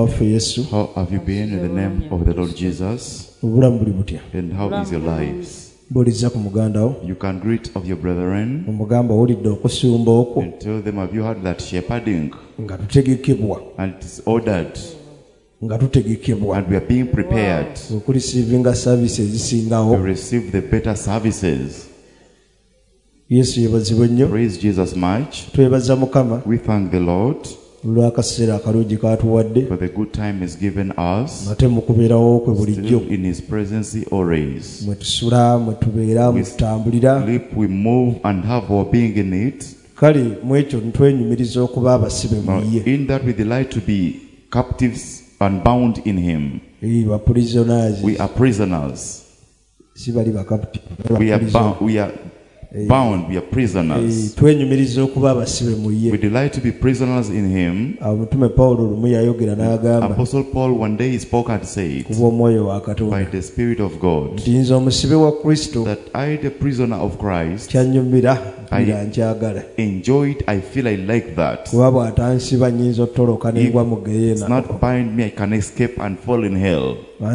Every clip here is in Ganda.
How have you been in the name of the Lord Jesus? And how is your lives? You can greet of your brethren and tell them, have you heard that shepherding? And it is ordered. And we are being prepared to receive the better services. Praise Jesus much. We thank the Lord for the good time He's given us. Still in His presence always. We sleep, we move and have our being in it. In that we delight to be captives and bound in Him. We are prisoners. We are bound, we are prisoners. We delight to be prisoners in Him. Apostle Paul one day spoke and said, by the Spirit of God, that I, the prisoner of Christ, I enjoy it, I feel I like that. If it's not bind me, I can escape and fall in hell.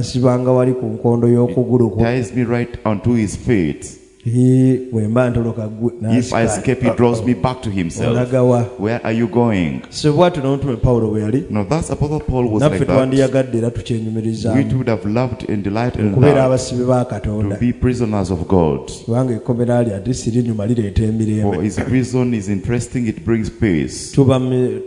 It ties me right onto His feet. If I escape, He draws me back to Himself. Where are you going? No, that's Apostle Paul was like that. We would have loved and delighted in that, to be prisoners of God. For His prison is interesting, it brings peace. We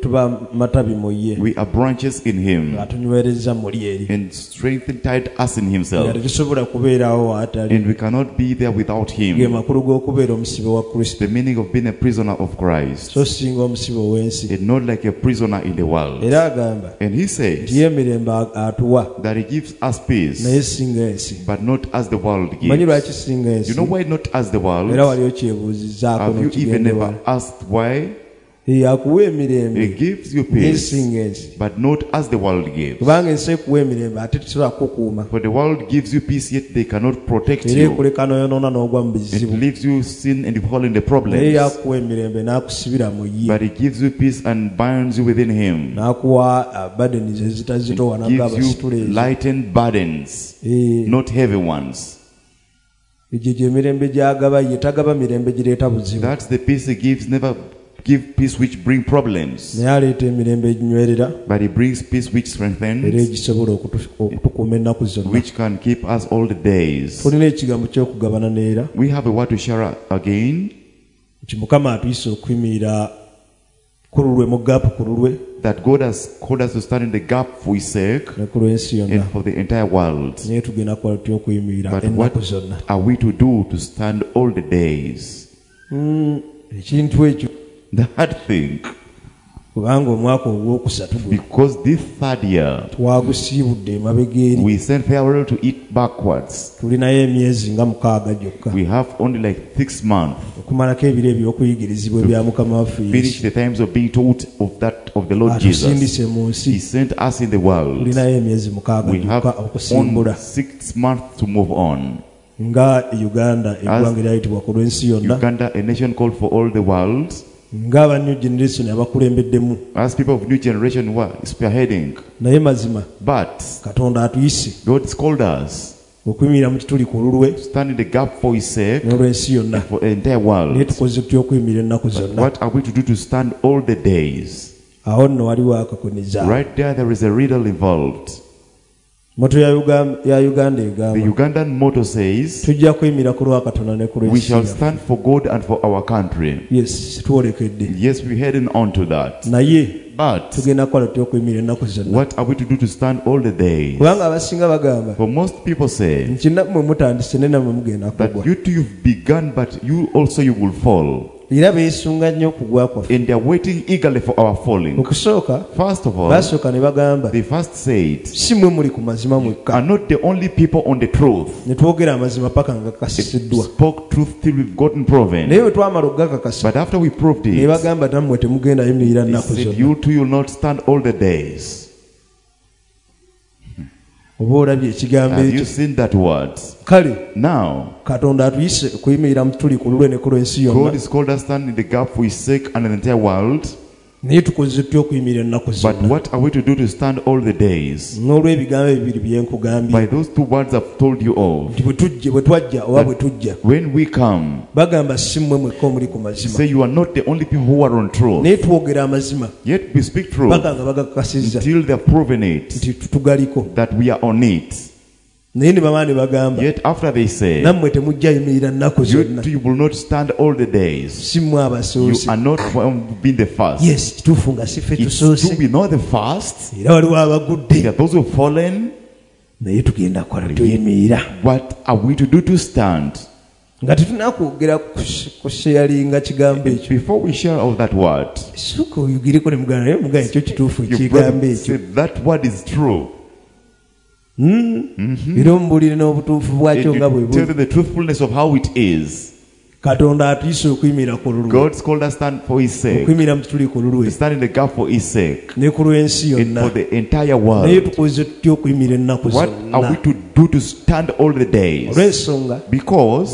are branches in Him, and strengthened us in Himself, and we cannot be there without Him. The meaning of being a prisoner of Christ, and not like a prisoner in the world. And He says that He gives us peace, but not as the world gives. You know why not as the world? Have you even ever asked why? He gives you peace, but not as the world gives. For the world gives you peace, yet they cannot protect you. It leaves you sin and you fall in the problems. But He gives you peace and binds you within Him. It gives you lightened burdens, not heavy ones. That's the peace He gives. Never give peace which bring problems, but He brings peace which strengthens, which can keep us all the days. We have a word to share again, that God has called us to stand in the gap for His sake and for the entire world. But what are we to do to stand all the days? That thing, because this third year we sent farewell to it backwards. We have only like 6 months to finish the times of being taught of the Lord Jesus. He sent us in the world. We have only 6 months to move on. Uganda, a nation called for all the world. As people of new generation who are spearheading, but God called us to stand in the gap for His sake and for the entire world. But what are we to do to stand all the days? Right there is a riddle involved. The Ugandan motto says, we shall stand for God and for our country. Yes, we're heading on to that. But what are we to do to stand all the days? For most people say that you too you've begun, but you will fall. And they are waiting eagerly for our falling. First of all, they first said, you are not the only people on the truth. It spoke truth till we've gotten proven. But after we proved it, they said, you too will not stand all the days. Have you seen that word? Now, God is called us stand in the gap for His sake and in the entire world. But what are we to do to stand all the days? By those two words I've told you of. When we come, say you are not the only people who are on truth. Yet we speak truth until they have proven it, that we are on it. Yet after they say, you will not stand all the days. You are not being the first. Yes, it's true, we know the first. There are those who have fallen. What are we to do to stand? Before we share all that word, that word is true. Tell the truthfulness of how it is. God's called us to stand for His sake, to stand in the gap for His sake, and for the entire world. What are we to do to stand all the days? Because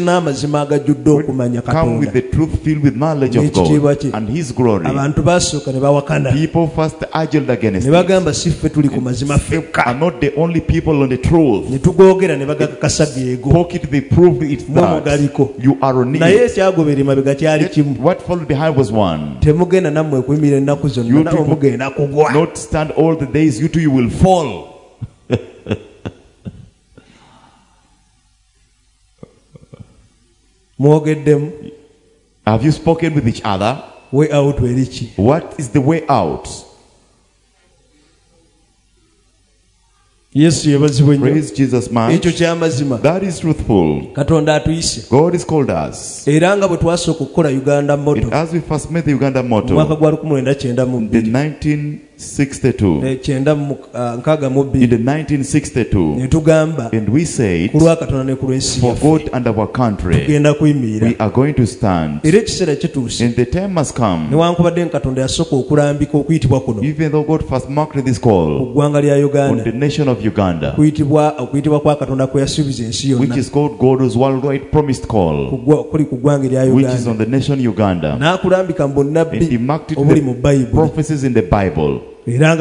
we come with the truth filled with knowledge of God and His glory. People first argued against it. They are not the only people on the truth. Pocket, they proved it that you are on it. What followed behind was one. You not stand all the days, you too you will fall. Have you spoken with each other? Way out. What is the way out? Yes, praise Jesus, man. That is truthful. God has called us. And as we first met the Uganda motto in the 1962, and we said, for God and our country, we are going to stand. And the time has come, even though God first marked this call on the nation of Uganda, which is called God's worldwide promised call, which is on the nation Uganda, and He marked it in the prophecies in the Bible. As we had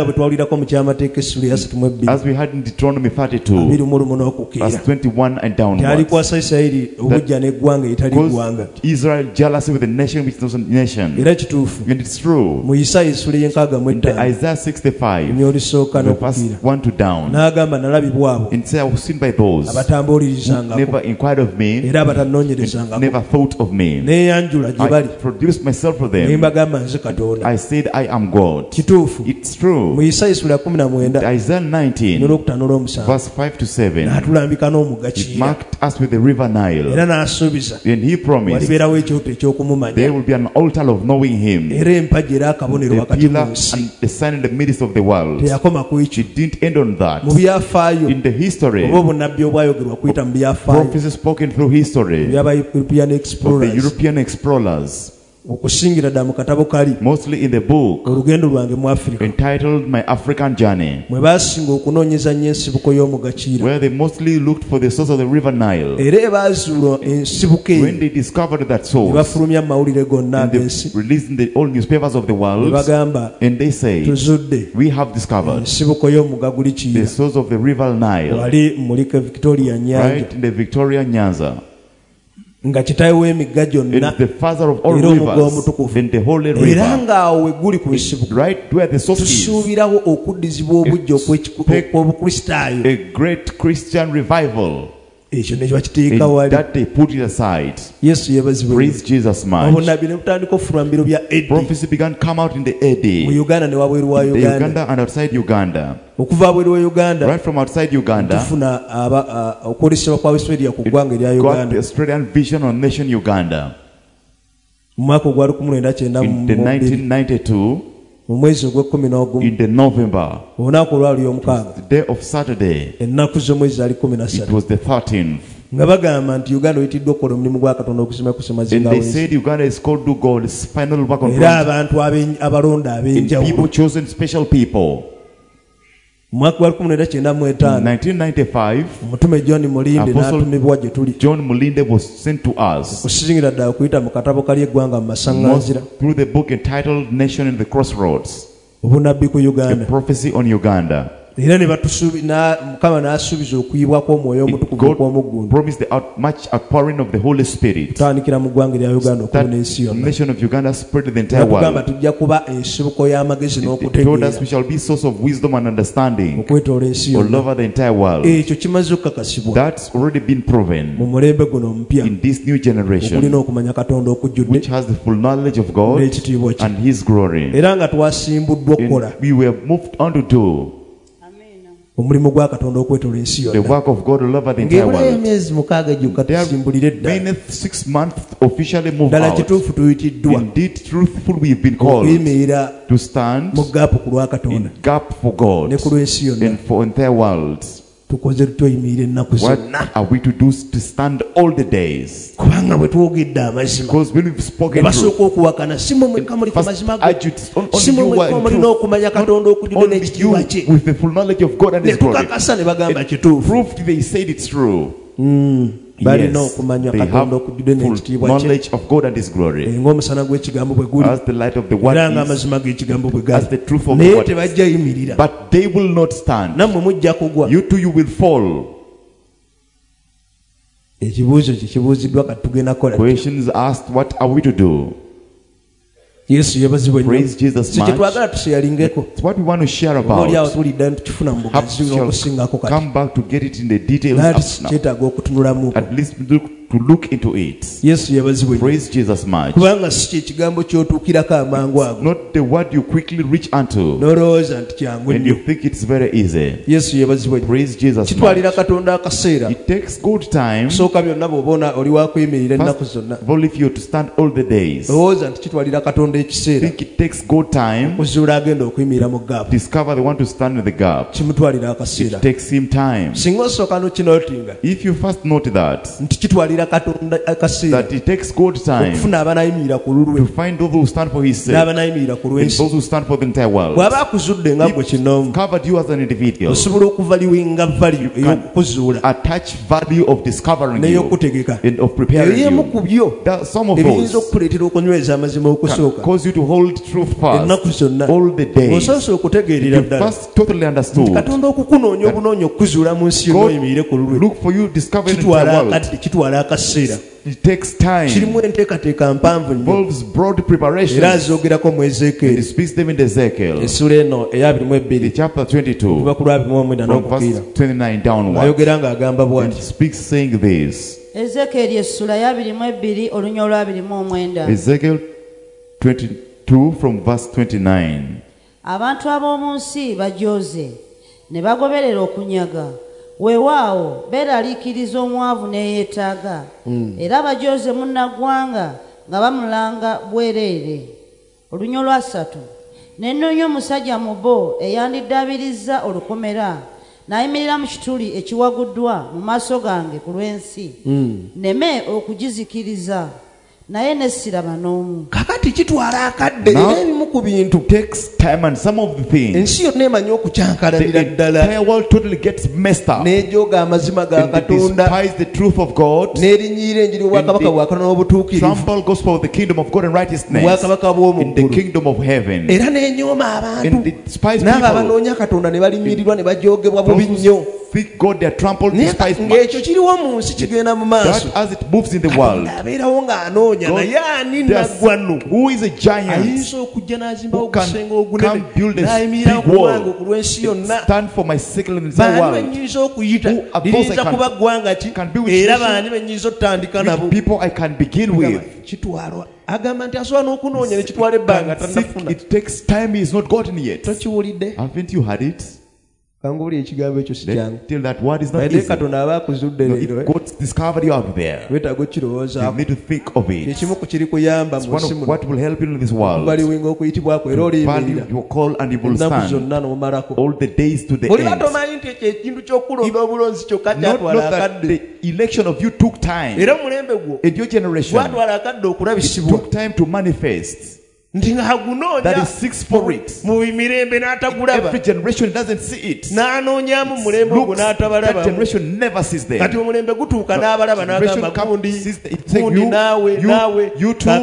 in Deuteronomy 32, verse 21 and downwards, that Israel jealousy with the nation which is not a nation. And it's true. In the Isaiah 65, verse 1 to down, and say, I was seen by those who never inquired of me, and never thought of me. I produced myself for them. I said, I am God. It's true. Isaiah 19, verse 5 to 7, it marked us with the river Nile. And He promised there will be an altar of knowing Him, the pillar and the sign in the midst of the world. It didn't end on that. In the history, prophecies spoken through history of the European explorers, mostly in the book entitled My African Journey, where they mostly looked for the source of the river Nile. When they discovered that source, and they released in the old newspapers of the world, and they say, we have discovered the source of the river Nile right in the Victoria Nyanza. It's the father of all rivers in the holy river. Right where the source is. A great Christian revival. That they put it aside. Praise Jesus, man. Prophecy began to come out in the AD. In Uganda and outside Uganda. Right from outside Uganda, it got the Australian vision on nation Uganda. In the 1992, in the November, the day of Saturday, it was the 13th. And they said Uganda is called to God's final work on earth. And people chosen special people. mwaka wa 1995 mutume John Mulinde n'atumibwa gye tuli. John Mulinde was sent to us okusingira ddala okuyita mu katabo kali eggwanga mu masaŋŋanzira through the book entitled Nation in the Crossroads, obunabbi ku Uganda, a prophecy on Uganda. era ne Mukama n'asuubiza okuyibwako omwoyo omutukuvu okw'omuggundu. Promised the much outpouring of the Holy Spirit. Tandikira mu ggwanga lya Uganda okubona ensi yonna. The nation of Uganda spread to the entire world. Kugamba tujja kuba ensibuko y'amagezi n'okutegeera. Told us we shall be source of wisdom and understanding okwetoola ensi yonna. all over the entire world. Ekyo kimaze okukakasibwa. That's already been proven mu mulembe guno omupya. In this new generation, okulina okumanya Katonda okujjudde, which has the full knowledge of God and His glory. Era nga twasimbuddwa okukola. We were moved on to do omulimu gwa Katonda okwetoola ensi yonna. The work of God all over the entire world. Emyezi 6 gyokka tusimbulire ddala. Many 6 months officially moved ddala out. kituufu tuyitiddwa. Indeed, truthful we've been called to stand mu gap ku lwa Katonda. In gap for God ne ku lw'ensi yonna. And for entire world. Tukoze tuyimirire ennaku zonna. What are we to do to stand all the days? Kubanga bwe twogedde amazima. Because when we've spoken basooka okuwakana si mwe mwekka muli ku mazima go. Si mwe mwekka mulina okumanya Katonda okujjudde n'ekitiibwa kye. With the full knowledge of God and His glory. Ne tukakasa ne bagamba kituufu. Proved they said it's true. balina okumanya Katonda okujjudde n'ekitiibwa kye. Knowledge of God and His glory. Ng'omusana gw'ekigambo bwe guli. As the light of the word is. Era ng'amazima g'ekigambo bwe gali. As the truth of naye God. tebajja yimirira. But they will not stand. Nammwe mujja kugwa. You too, you will fall. Ekibuuzo kibuuziddwa kati tugenda kola. Questions asked, what are we to do? Yesu yebazibwe nnyo. Praise Jesus much. Twagala tuseyalingeko. It's what we want to share about. Oli awo tulidda tukifuna mu bugazi n'okusingako kati. Come back to get it in the details. Kyetaaga okutunulamu. At least to look into it. Yesu yebazibwe nnyo. Praise Jesus much. Kubanga si ekigambo ky'otuukirako amangu ago. Not the word you quickly reach unto. N'olowooza nti kyangu nnyo. And you think it's very easy. Yesu yebazibwe nnyo. Praise Jesus much. Kitwalira Katonda akaseera. It takes good time. Sooka byonna bw'oba oli wakuyimirira ennaku zonna. If you to stand all the days. Lowooza nti kitwalira Katonda ekiseera. Think it takes good time. Okuzuula agenda okuyimirira mu gap. Discover the one to stand in the gap. Kimutwalira akaseera. It takes him time. Singa osooka n'okinotinga. If you first note that. Nti kitwalira Katonda that it takes good time to find those who stand for His sake and those who stand for the entire world. He covered you as an individual. You can attach value of discovering you and of preparing you. That some of those can cause you to hold truth fast all the days. You first totally understood that God look for you discovering the world. It takes time. Involves broad preparation. And He speaks them in Ezekiel. The chapter 22. From verse 29 downwards. And He speaks saying this. Ezekiel 22 from verse 29. Abantu ab'omu nsi bajooze ne bagoberera okunyaga. Weewaawo beeraliikiriza omwavu n'eyeetaaga era bajooze munnaggwanga nga bamulanga bwereere. Olunya olwasatu ne nnoonya omusajja mu bo eyandiddaabiriza olukomera n'ayimirira mu kituli ekiwaguddwa mu maaso gange ku lw'ensi nneme okugizikiriza naye ne siraba n'omu. Kakati kitwala akadde era ebimu ku bintu takes time and some of the things ensi yonna emanyi okukyankalanira ddala. The entire world totally gets messed up. N'ejooga amazima ga Katonda. Despise the truth of God. N'erinnyira enjiri obwakabaka bwa Katonda n'obutuukirivu. Trample gospel of the kingdom of God and righteousness. Obwakabaka bw'omu in the kingdom of heaven. Era n'enyooma abantu. And despise people. N'abo abanoonya Katonda ne balinyirirwa ne bajoogebwa bubi nnyo. Think God they are trampled, despised much. Ng'ekyo kiriwo mu nsi kigenda mu maaso. That as it moves in the world. Abeerawo ng'anoonya naye ani naggwano. Who is a giant? Ayinza okujja n'azimbawo ogusenga ogunene. Build a n'ayimirira big wall. Ku lw'ensi yonna. Stand for my sake in the world. Baani bennyinza okuyita. Liyinza kuba ggwanga ki? Era baani bennyinza otandika nabo. People I can begin with. Kitwalwa. Agamba nti asobola n'okunoonya ne kitwala ebbanga tannafuna. It takes time, he is not gotten yet. Tokiwulidde? Haven't you heard it? Kanguli ekigambo ekyo si kyangu. Till that word is not easy. Katonda aba akuzudde leero. God's discovered you out there. Wetaaga okirowoozaako. You need to think of it. Ekimu ku kiri kuyamba mu nsi muno. What will help you in this world? Baliwinga okuyitibwako era oliyimirira. You call and you will stand. Ennaku zonna n'omalako. All the days to the end. Oliba tomanyi nti ekyo ekintu ky'okulonda obulonzi kyokka kyatwala akadde. The election of you took time. Era mulembe gwo. In your generation. Gwatwala akadde okulabisibwa. It took time to manifest. that he seeks for it. Every generation doesn't see it. That generation never sees them. Generation comes, sees you too.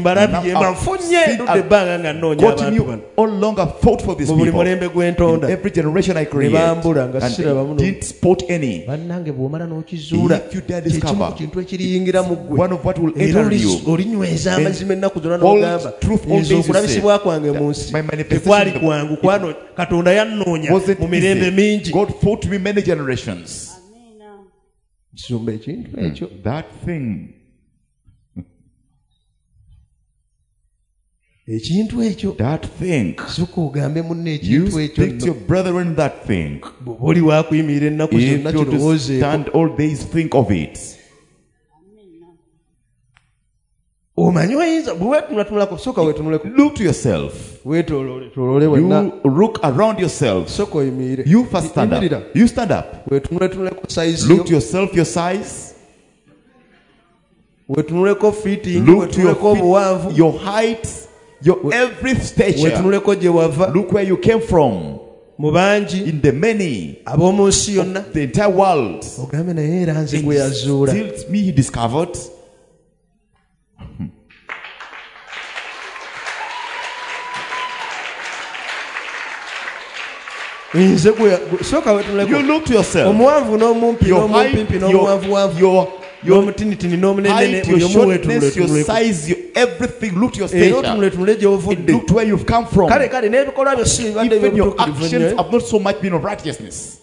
God no longer fought for these people. In every generation I create, and didn't spot any. If you dare discover one of what will enter you, hold truth all days you say, my manifestation wasn't easy. God fought me many generations. That thing. That thing. You speak to your brethren that thing. If you stand all days, think of it. Look to yourself. You look around yourself. You first stand up. You stand up. Look to yourself, your size. Look to your feet, your height. Your every stature. Look where you came from. In the many of the entire world. And still me he discovered. You look to yourself. Your height, your height, your shortness, your size, your everything. Look to your stature. Look to where you've come from. Even your actions have not so much been of righteousness.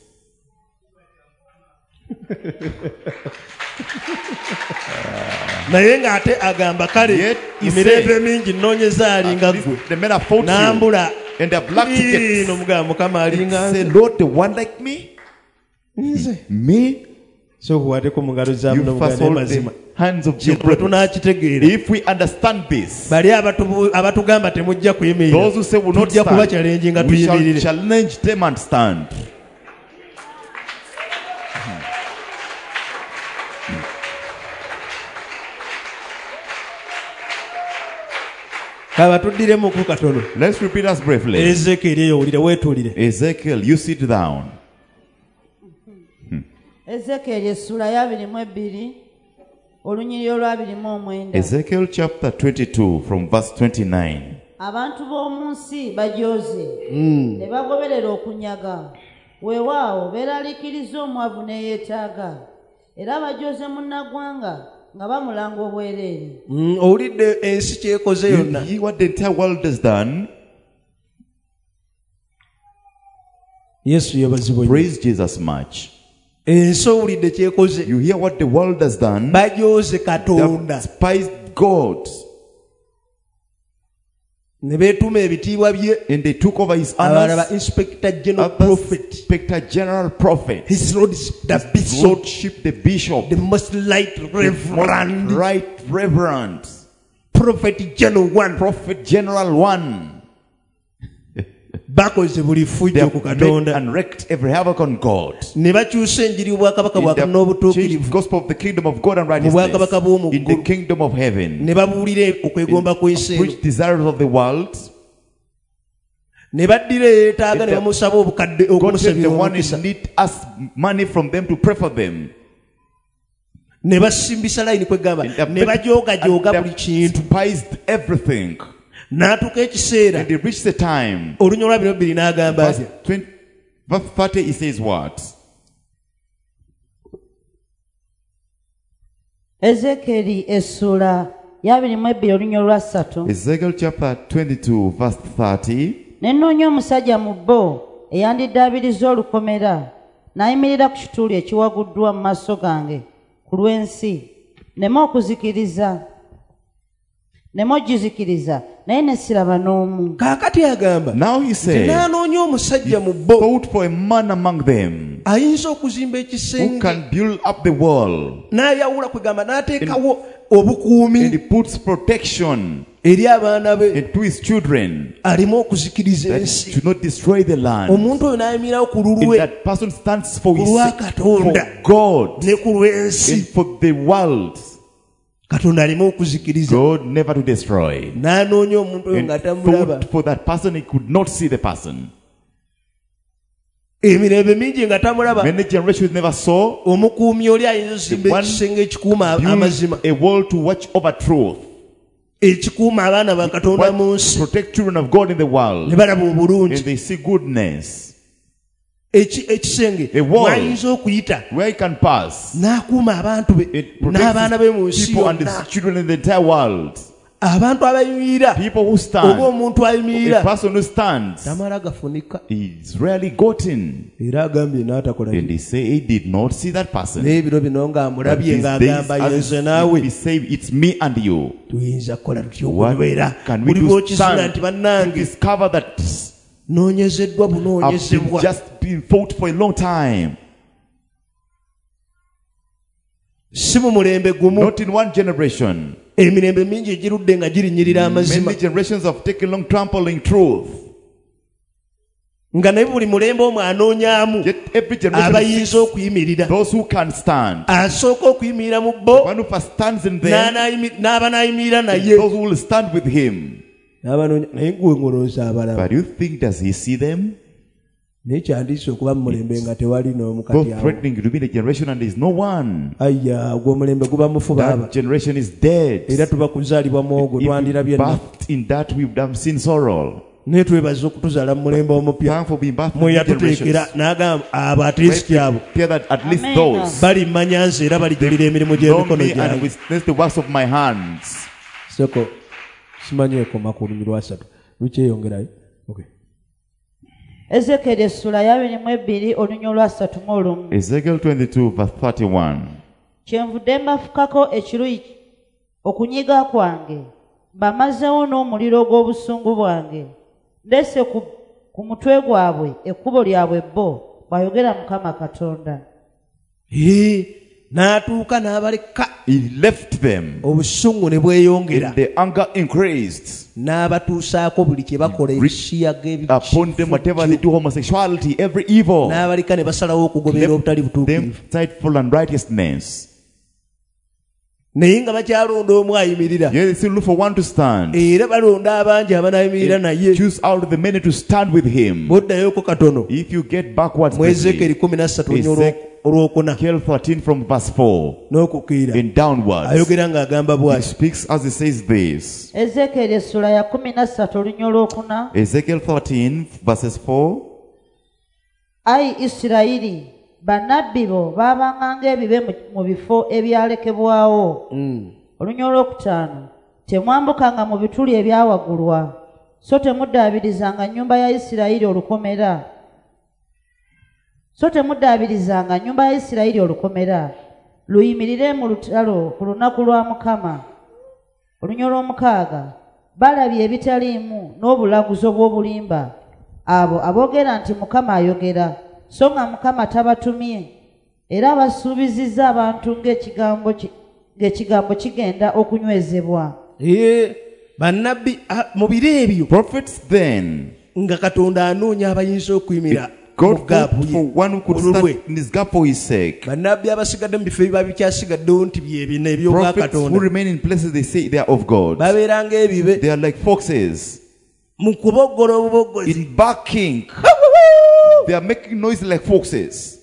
Yet he said, the men have fought you and they have black tickets. He said, Lord, the one like me? Me? So you first hold the hands of your brothers. If we understand this, those who say will not stand, we shall challenge them and stand. Let's repeat us briefly. Ezekiel, you sit down. Ezekiel chapter 22 from verse 29. Abantu b'omu nsi bajooze ne bagoberera okunyaga weewaawo beeraliikiriza omwavu n'eyeetaaga era bajooze munnaggwanga nga bamulanga obwereere. Owulidde ensi kyekoze yonna. What the entire world has done. Yesu yabazibwa. Praise Jesus much. You hear what the world has done. They despised God. And they took over his honors. Inspector General Prophet. His lordship, the bishop. The most right reverend. Prophet General 1. Prophet General 1. They have made and wreaked every havoc on God. They have changed the gospel of the kingdom of God and righteousness in the kingdom of heaven. Preach desires of the world. God said the one is need ask money from them to pray for them. And they despised everything. And they reached the time. Verse 30 he says what? Ezekiel chapter 22 verse 30. Nenoonya omusajja mu bo eyandiddaabiriza olukomera n'ayimirira ku kituuli ekiwaguddwa mu maaso gange ku lw'ensi nema okuzikiriza nema ogizikiriza naye ne siraba n'omu. Kaakati agamba, now he said, n'anoonya omusajja mu bo fought for a man among them ayinza okuzimba ekisenge, who can build up the wall, n'ayawula kwegamba n'ateekawo obukuumi, and he puts protection eri abaana be and to his children, alimu okuzikiriza ensi, to not destroy the land. Omuntu oyo n'ayimirirawo ku lulwe, that person stands for his Katonda for God ne ku lw'ensi and for the world. God never to destroy. And thought for that person, he could not see the person. Many generations never saw. One built a wall to watch over truth. Protect children of God in the world. And they see goodness. A wall where he can pass. It protects people and the children in the entire world. People who stand. A person who stands is rarely gotten. And they say he did not see that person. But these days, as we say, it's me and you. What can we do stand to discover that I've just been fought for a long time? Not in one generation. Many generations have taken long trampling truth. Yet every generation those who can stand. The one who first stands in them, those who will stand with him. But you think, does he see them? Both threatening to be the generation and there is no one. That generation is dead. If we birthed in that, we would have seen sorrow. Thank for being birthed in generations. Pray that at least those know me and witness the works of my hands. Okay. Ezekiel 22 verse 31. Kyenvudde mbafukako ekiruyi okunyiga kwange bamazeewo n'omuliro gw'obusungu bwange ndese ku mutwe gwabwe ekkubo lyabwe bo bw'ayogera Mukama Katonda. N'atuuka n'abaleka. He left them. Obusungu ne bweyongera. And the anger increased. N'abatuusaako buli kye bakola ekiyaga ebikifu. Upon them whatever they do, homosexuality, every evil. N'abaleka ne basalawo okugomera obutali butuukirivu. Them faithful and righteousness. Naye nga bakyalonda omu ayimirira. Yeah, they still look for one to stand. Era balonda abangi abanayimirira naye. Choose out of the many to stand with him. Boddayoko katono. If you get backwards, Ezekiel 13 Ezekiel 13 from verse 4 and downwards. He speaks as he says this. Ezekiel 13 verses 4. Ai Isirayiri bannabbi bo baabanganga ebibe mu bifo ebyalekebwawo. Olunya olwokutaano temwambukanga mu bituli ebyawaggulwa so temuddaabirizanga nnyumba ya Isirayiri olukomera. Luyimirire mu lutalo ku lunaku lwa Mukama. Olunya olw'omukaaga balabye ebitaliimu n'obulaguzo bw'obulimba abo aboogera nti Mukama ayogera so nga Mukama tabatumye era basuubizizza abantu ng'ekigambo kigenda okunywezebwa. Bannabbi mu biro ebyo prophets then nga Katonda anoonya abayinza okuyimira. God for one who could stand in his gap for his sake. Prophets who remain in places they say they are of God. They are like foxes. In barking. They are making noise like foxes.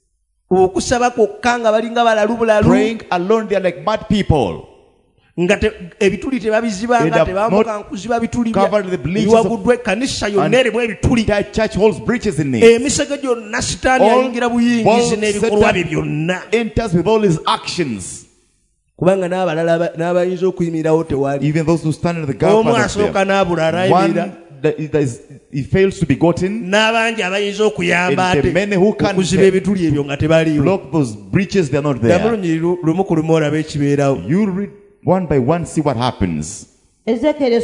Praying alone, they are like mad people. Ebituli tebabizibanga tebambuka nkuziba bituli biwaguddwa ekkanisa yonna erimu ebituli. Church holds breaches in it. Emisege gyonna Sitaani ayingira buyingizi n'ebikolwa bye byonna. Enters with all his actions. Kubanga n'abalala n'abayinza okuyimirirawo tewali. Even those who stand in the gap. Omu asooka n'abula arayimirira. He fails to be gotten. N'abangi abayinza okuyamba ate okuziba ebituli ebyo nga tebaliiwo. Block those breaches, they are not there. Lumu ku lumu olabe ekibeerawo. You read one by one, see what happens. Ezekiel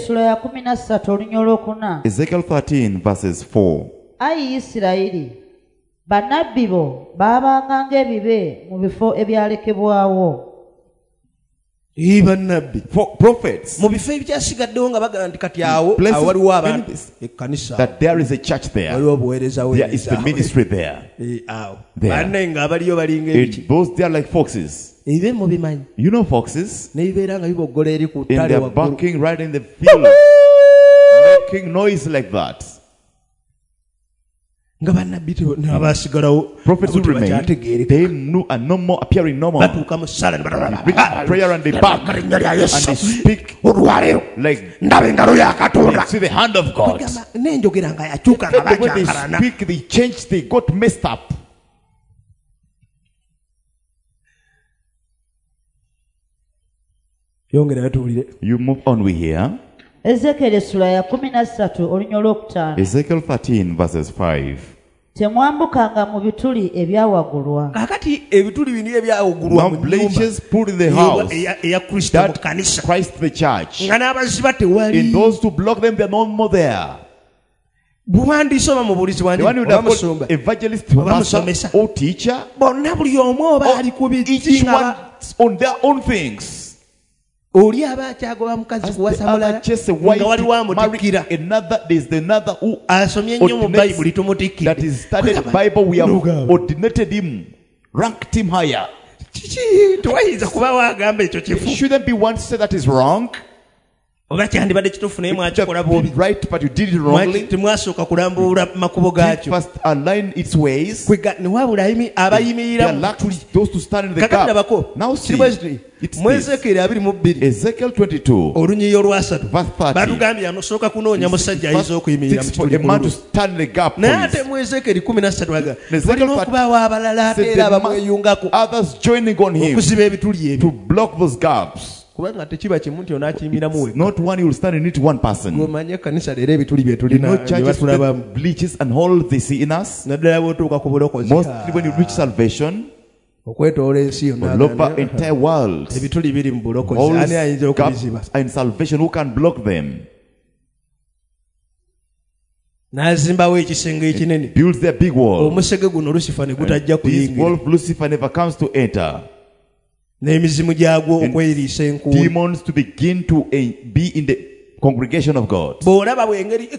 13 Ezekiel 13 verses 4. Ai Isirayiri bannabbi bo baabanganga ebibe mu bifo ebyalekebwawo. For prophets. That there is a church there. There is the ministry there. Those they are like foxes. You know foxes? And they're barking right in the field, making noise like that. Prophets will remain. They are no more appearing normal. They prayer and they bark and they speak like they see the hand of God. The way they speak, they change, they got messed up. You move on, we hear. Ezekiel 13 Ezekiel 13 verses 5. Temwambukanga mu bituli ebyawagulwa. Now bleachers put in the house that Christ the church. In those to block them, they are no more there. The one who have evangelist, pastor, or teacher, or each one on their own things. As the other chase a wife marry another, there's another who ordinates, that is studied the Bible. We have ordinated him, ranked him higher. Shouldn't be one to say that is wrong. Right, but you did it wrongly. Did first align its ways. They are lucky those to stand in the gap. Now see, it's this. Ezekiel 22 verse 30. First for a man to stand in the gap. Ezekiel 30 said there must others joining on him to block those gaps. Not one you will stand in it, one person. You know, churches bleaches and holes they see in us. Mostly when you reach salvation, all over the entire world, holes, gaps in salvation, who can block them? It builds their big wall. This wall of Lucifer never comes to enter. Demons to begin to be in the congregation of God. See how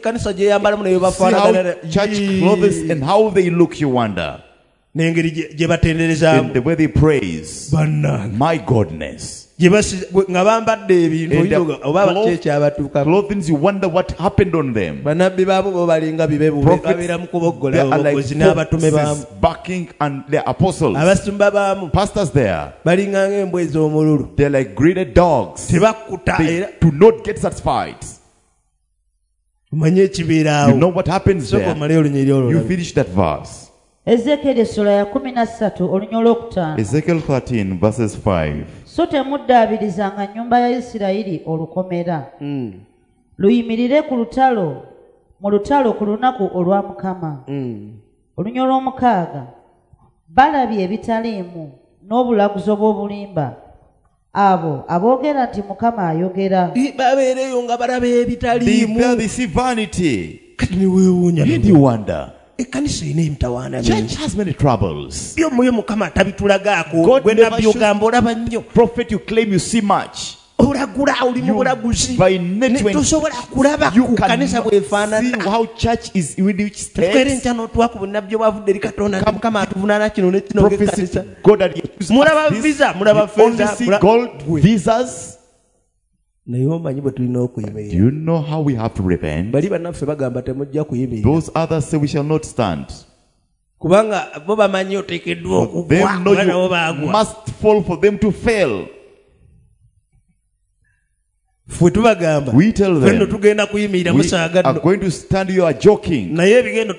church clothes and how they look, you wonder. In the way they praise, my godness. Clothing, you wonder what happened on them. Prophets, they are like foxes barking, and they are apostles. Pastors there, they are like greedy dogs. They do not get satisfied. You know what happens there? You finish that verse. Ezekiel 13 verses 5. So temuddabirizanga nnyumba ya Isirayiri olukomera. Luyimirire ku lutalo, mu lutalo ku lunaku olwa Mukama. Olunya olw'omukaaga balabye ebitaliimu n'obulaguzo bw'obulimba. Abo aboogera nti Mukama ayogera. Babeereyo nga balaba ebitaliimu. They see vanity. Did you wonder? Church has many troubles. God never shows prophet you claim you see much. By nature, you can see how church is in which state. Prophecy, God had used you only see gold visas. Do you know how we have to repent? Those others say we shall not stand. Them know you must fall for them to fail. We tell them we are going to stand, you are joking. But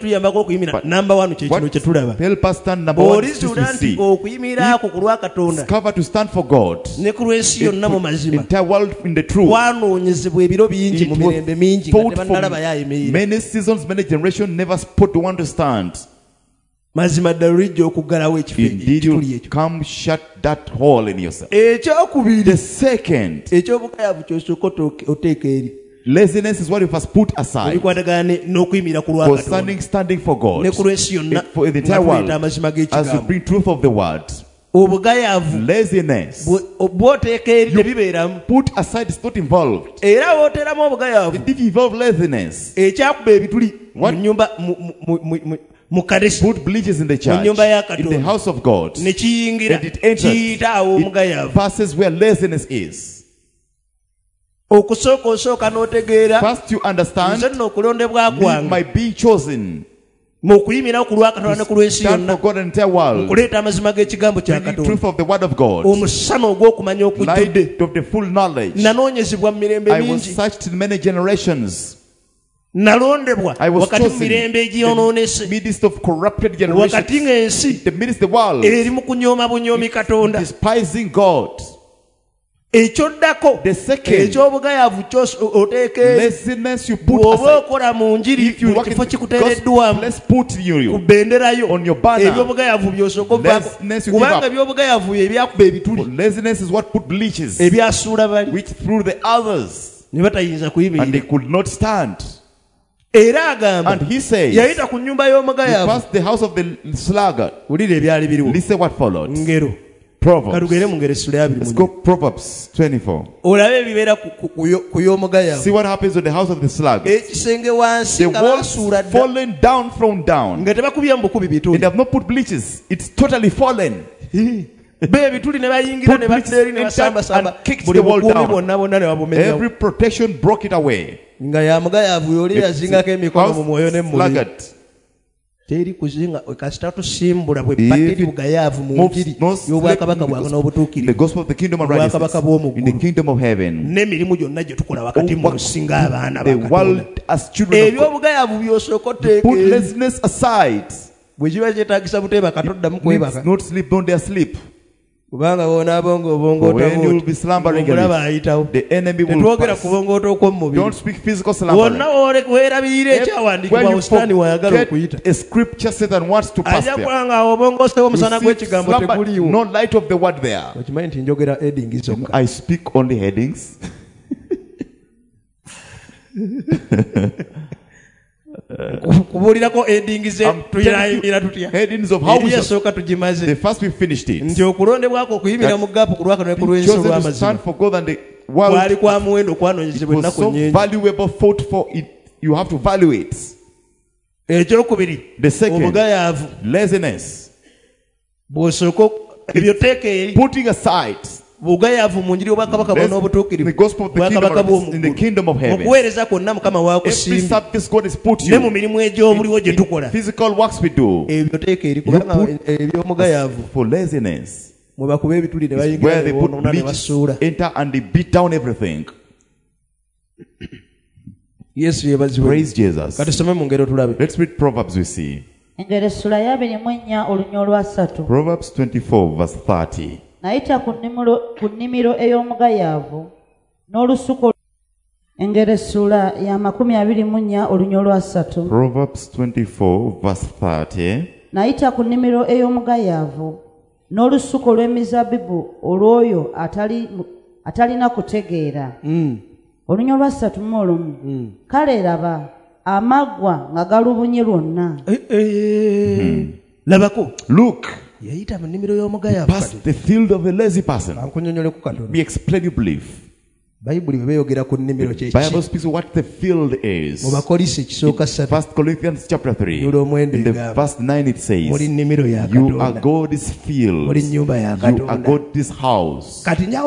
help us stand number one to see. Cover to stand for God. Entire world in the truth. It was fought for many seasons, many generations, never spot one to stand. Indeed, you come shut that hole in yourself. The second, laziness is what you must put aside for standing for God, for the entire world, as you bring truth of the word. laziness. Put aside, it's not involved. If you involve laziness, put bleachers in the church, in the house of God, and it enters, it passes where laziness is. First you understand, we might be chosen. Stand for God and entire world. The truth of the word of God. Light of the full knowledge. I was searched in many generations. I was chosen in the midst of corrupted generations, in the midst of the world, despising God. The second, laziness you put aside. If you work in gospel, let's put you on your banner. Laziness you give up. Laziness is what put bleaches, which threw the others, and they could not stand. And he says, he passed the house of the sluggard. Listen what followed. Proverbs. Let's go Proverbs 24. See what happens with the house of the sluggard. The walls fallen down, thrown down. They have not put bleachers. It's totally fallen. Put bleachers and kicked the wall down. Every protection broke it away. Sluggard. Teri kuzinga okasita tusimbula bwe bateri bugayavu mu ngiri y'obwakabaka bwako n'obutuukirivu. The gospel of the kingdom of righteousness in the kingdom of heaven. N'emirimu gyonna gye tukola wakati mu kusinga abaana the world as children of God. Ebyobugayavu by'osookoteeke. Put laziness aside. Bwe kiba kyetaagisa buteebaka toddamu kwebaka. Not sleep, don't dare sleep. Kubanga bonabongo when you will be slumbering, the enemy will pass. Don't speak physical slumbering. Where you forget a scripture Satan wants to pass there. No light of the word there. I speak only headings. Headings of how we the first we finished it. Chosen to stand for God and the world. It was so valuable, fought for it. You have to value it. The second, laziness. Putting aside the gospel of the kingdom in the kingdom of heaven. Every service God has put you in physical works we do. You put for laziness. Where they put bleach, enter and they beat down everything. Yes, praise Jesus. Let's read Proverbs we see. Proverbs 24 verse 30. Naita ku nnimiro ey'omugayaavu n'olusuko engeresula ya 24 olunya olwa 3. Proverbs 24 verse 30. Naita ku nnimiro ey'omugayaavu n'olusuko lw'emizabibu olw'oyo atalina kutegeera. Olunya olwa 31. Kale laba amaggwa nga galubunye lwonna. Labako. Look. Pass the field of a lazy person. We explain you believe. Bible speaks of what the field is. In 1 Corinthians chapter 3, in the verse 9 it says, you are God's field, you are God's house.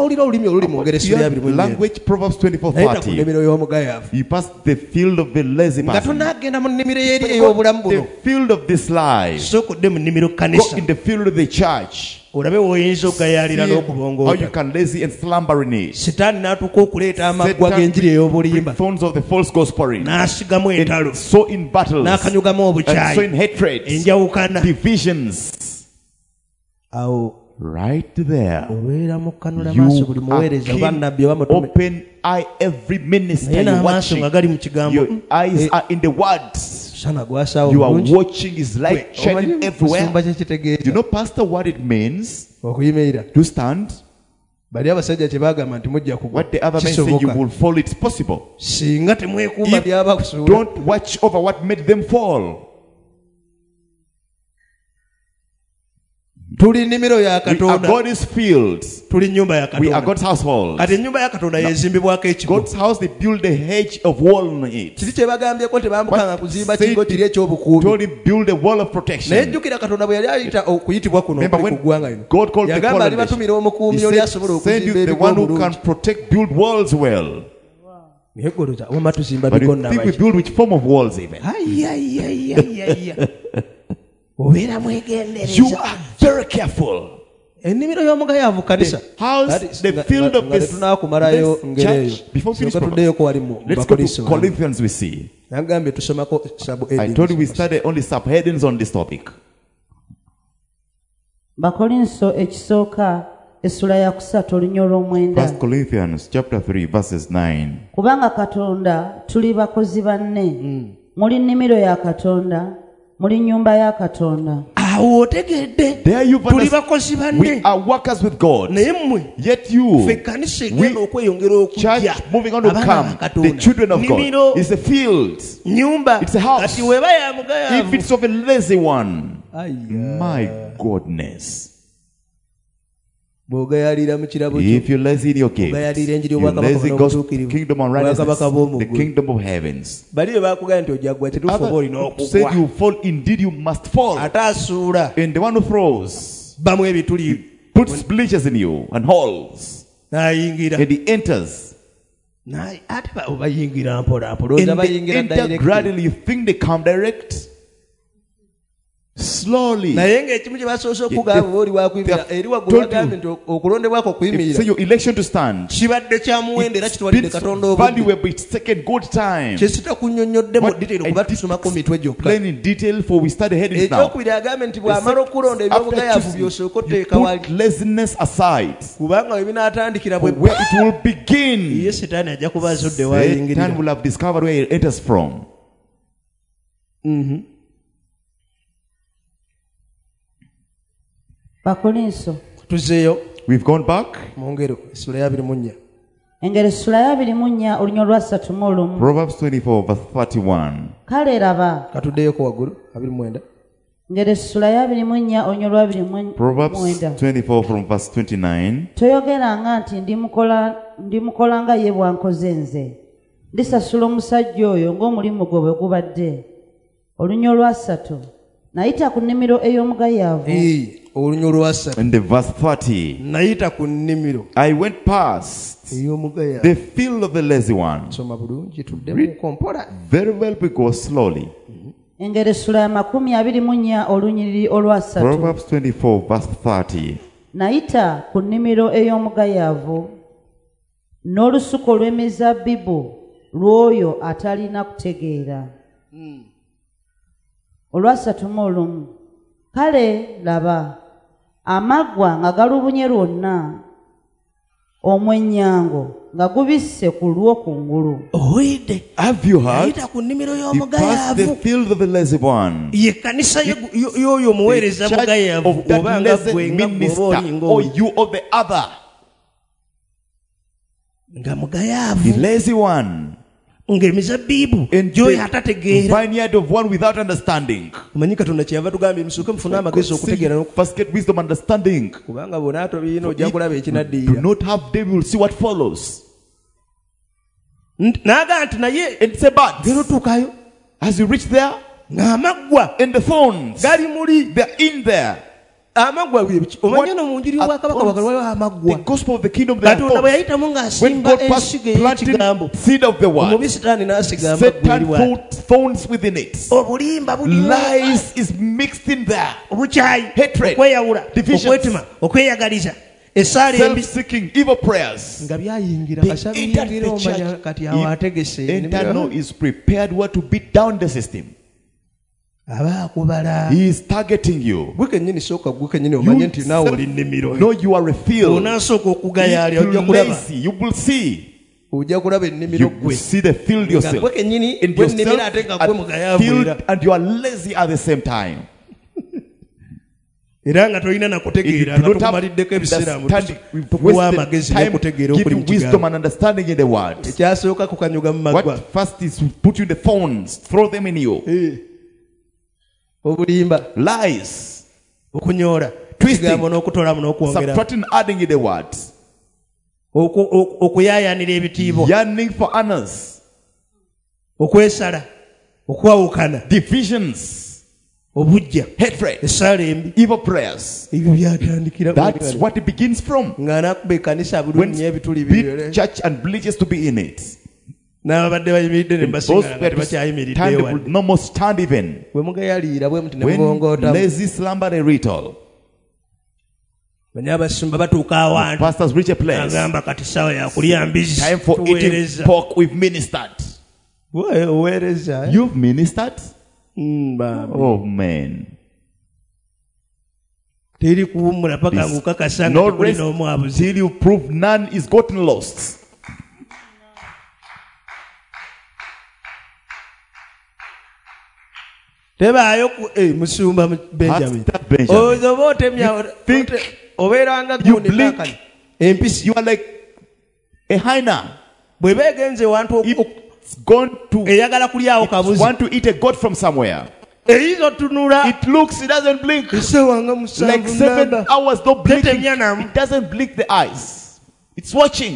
Language Proverbs 24:30. You pass the field of the lazy person. The field of this life. Go in the field of the church. How you can lazy and slumber in it. Satan bring thorns of the false gospel in. So in battles, and so in hatred, divisions. Right there, you open eye every minister you're watching. Your eyes are in the words. You are watching his light shining everywhere. You know, Pastor, what it means to stand? What the other men say you will fall, it's possible. Don't watch over what made them fall. tuli nnimiro ya Katonda. We are God's fields. Tuli nyumba ya Katonda. We are God's household. Kati nyumba ya Katonda yezimbibwako ekigo. God's house, they build a hedge of wall on it. Kiri kye bagambyeko tebambukanga kuzimba kigo kiri ekyobukuumi. Told him build a wall of protection. Naye jjukira Katonda bwe yali ayita okuyitibwa kuno ku ggwanga lino. God called the yagamba alibatumira omukuumi oli asobola okuzimba ebigo the one who can protect, build walls well. But you think we build which form of walls even? You are very careful. The house, the field of this church. Before we finish, let's go to Corinthians we see. I told you we studied only subheadings on this topic. First Corinthians chapter 3 verses 9. Kubanga Katonda tuli bakozi banne. Muli nnimiro ya Katonda, muli nyumba ya Katonda. There you we are workers with God. Yet you, church moving on to come, the children of God, is a field, it's a house. If it's of a lazy one, my goodness. If you're lazy in your gift, you're lazy God's kingdom on righteousness, the kingdom of heavens. Others said you fall, indeed you must fall. And the one who throws puts bleachers in you and holes, and he enters. And they enter gradually. You think they come direct? Slowly. Say your election to stand. It's valuable, it's taken good time. Explain in detail for we study headings now. You put laziness aside. Where it will begin. Satan will have discovered where it enters from. We've gone back. Proverbs 24 verse 31. Proverbs 24 from verse 29. Toyogeranga nti ndimukola nga ye bwankoze nze. Ndisasula omusajja oyo ng'omulimu gwe bwe gubadde. Olunnyo lwasatu. Nayita ku nnimiro ey'omugayaavu. In the verse 30, I went past the field of the lazy one. Read very well because slowly. Proverbs 24 verse 30. Nayita ku nnimiro ey'omugayaavu n'olusuku olw'emizabbibu lw'oyo atalina kutegeera. Olwasatu mu olumu. Kale laba amaggwa nga galubunye lwonna, omwennyango nga gubisse ku lw'okungulu. Have you heard? He passed the field of the lazy one. The church of that lazy minister, or you of the other. The lazy one. In the vineyard of one without understanding. First get wisdom, understanding. Do not have them, you will see what follows. And say, but as you reach there, and the thorns, they're in there. The gospel of the kingdom, when God planted seed of the word, Satan put thorns within it. Lies is mixed in there. Hatred, division, self-seeking, evil prayers. They entered the church. Internal is prepared what to beat down the system. He is targeting you. You know you are a field. You're lazy. You will see. You will see the field yourself. And yourself field and you are lazy at the same time. You do not have give wisdom and understanding in the word. What first is put you in the thorns, throw them in you. Lies. twisting, subtracting, adding in the words, yearning for honors, divisions, hatred, evil prayers. That's what it begins from. When big church and religious to be in it. Those that stand would no more stand even. When lazy slumber a little. Pastors reach a place. Time for eating pork. We've ministered. You've ministered? Oh man. No rest till you prove none is gotten lost. Musumba Benjamin. You blink, you are like a hyena. It's gone to want to eat a goat from somewhere. It looks, it doesn't blink. Like 7 hours, no blinking. It doesn't blink the eyes. It's watching.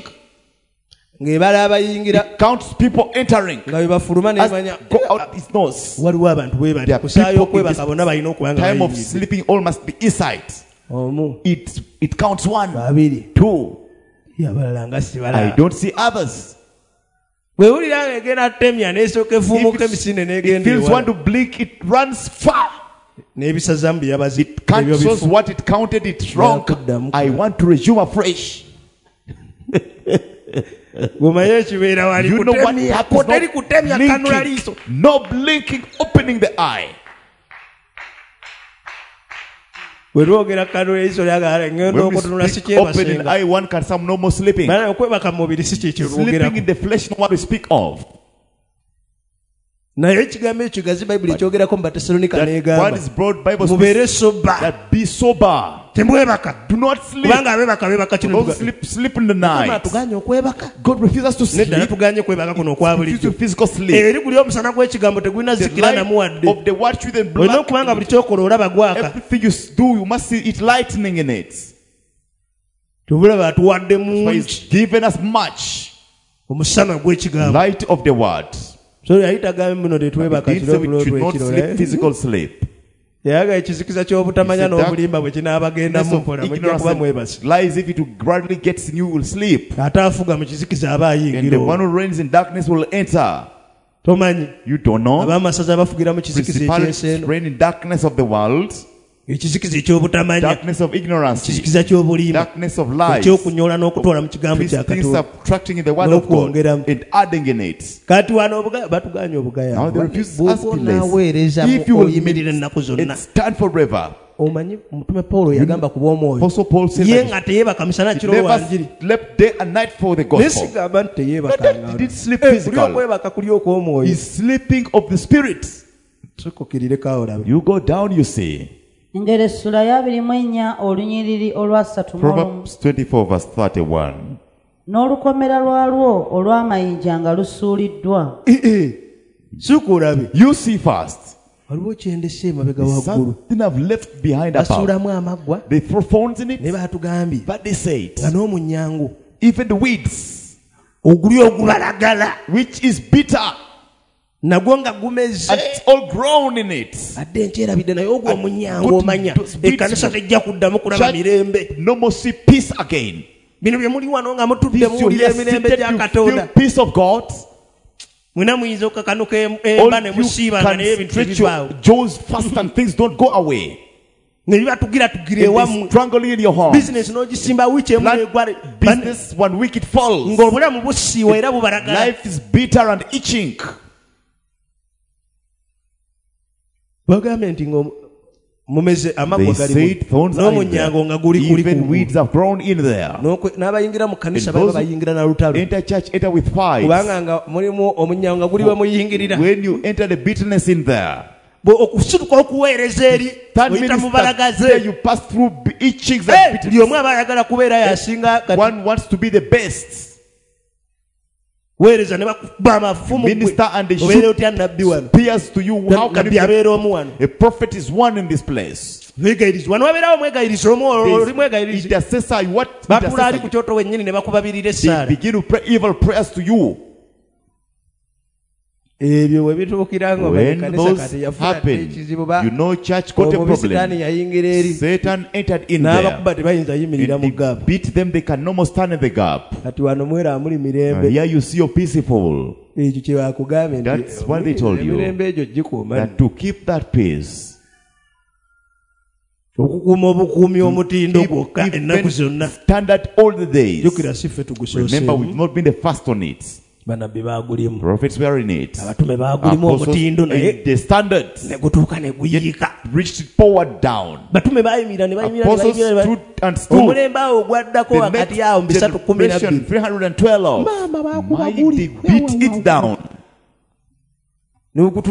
It counts people entering as go out its nose. There are people in this time of sleeping, all must be inside. It counts 1, 2. I don't see others. It feels one to blink, it runs far. It cancels what it counted, it's wrong. I want to resume afresh. You know what happens? No blinking, opening the eye. When we speak opening the eye, one can some no more sleeping. Sleeping in the flesh, no one to speak of. That one is broad Bible speaks that be sober. Do not sleep. Don't sleep in the night. God refuses us to sleep. He refuses to physical sleep. The light of the word truth and black. Everything you do, you must see it lightning in it. He's given us much. Light of the word. So we should not sleep physical sleep. Lies if it gradually gets in, you will sleep. And the one who reigns in darkness will enter. You don't know. Principalities reign in darkness of the world. Darkness of ignorance, darkness of lies, things subtracting in the word of God and adding in it. Now they refuse us to less. If you will and stand forever. Apostle Paul said that he never slept day and night for the gospel. But he did sleep physical. He's sleeping of the spirit. You go down, you see. Proverbs 24 verse 31. N'olukomera lwalwo olw'amayinja nga lusuuliddwa. You see first. Something I've left behind above. They throw thorns in it. But they say it. Even the weeds, which is bitter, and it's all grown in it. No more see peace again. This feel peace of God. All you can stretch your jaws fast and things don't go away. Strangling in your heart. Business 1 week it falls. Life is bitter and itching. They said thorns are in there. Even weeds have grown in there. And those who enter church enter with fights. When you enter the bitterness in there, you pass through itchings and bitterness. One wants to be the best. weereza ne bakuba amafumu minister and they obeera otya nabbi wano spears to you. How can nabbi abeera omu wano a prophet is one in this place? mwegayirizi wano wabeerawo omwegayirizi omu oli mwegayirizi intercessor. What bakula ali ku kyoto wennyini ne bakubabirira essaala. They begin to pray evil prayers to you. ebyo we bituukira nga when those happen, you know church got a problem. Satan entered in there and they beat them. They can no more stand in the gap. Here you see your peaceful. That's what they told you, that to keep that peace, standard all the days. Remember, we've not been the first on it. Prophets were in it. Apostles in the standards reached it forward down. Apostles stood and stood. The next generation, 312, mighty beat it down. God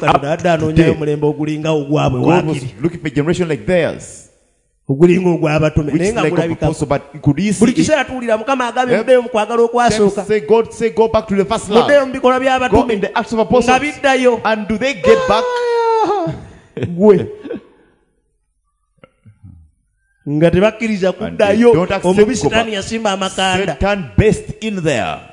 was looking for a generation like theirs. Which like of apostle, but could he see it? Say God, say go back to the first love. Go in the Acts of Apostles. And do they get back? Don't accept Satan based in there.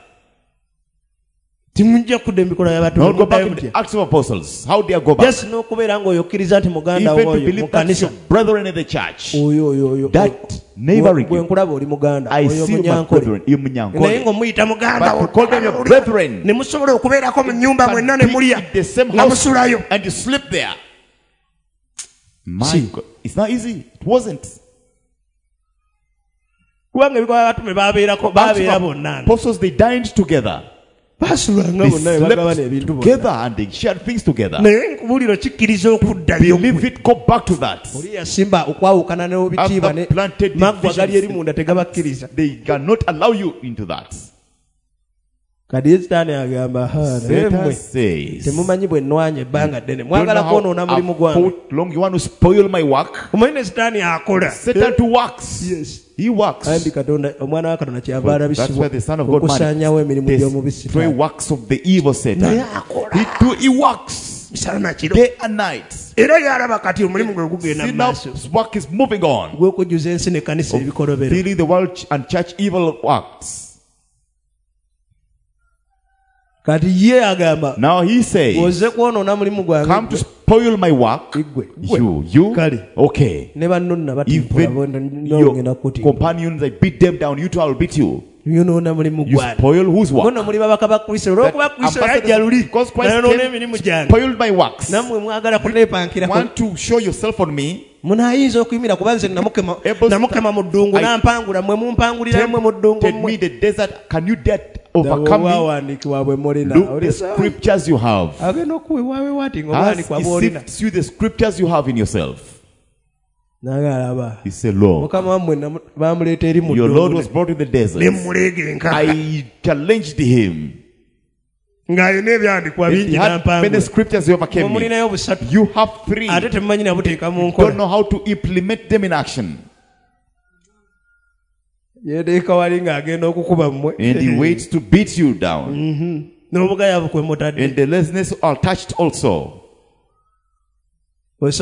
Not go back in the Acts of Apostles. How do you go back? Yes, no, even to believe that your brethren in the church. That neighboring. I see my brethren. But to call them your brethren. You can be in the same house and you sleep there. My God. It's not easy. It wasn't. Apostles, they dined together. They slept together and they shared things together. Believe it, go back to that. After planted divisions, they cannot allow you into that. Satan says, don't know how long you want to spoil my work. Satan to works. Yes. He works. That's why the Son of God destroy works of the evil Satan. He works day and night. See, now his work is moving on. Filling the world and church evil works. Now he says, come to spoil my work. You, okay. Even your companions, I beat them down. You two, I'll beat you. You spoil whose work? Because Christ spoiled my works. Want to show yourself on me? Tempted me the desert. Can you dare overcome me? Look the scriptures you have. As he sifts you the scriptures you have in yourself. He said, Lord, your Lord was brought in the desert. I challenged him. He had many scriptures you overcame me. You have 3. Don't know how to implement them in action. And he waits to beat you down. And the laziness are touched also. You read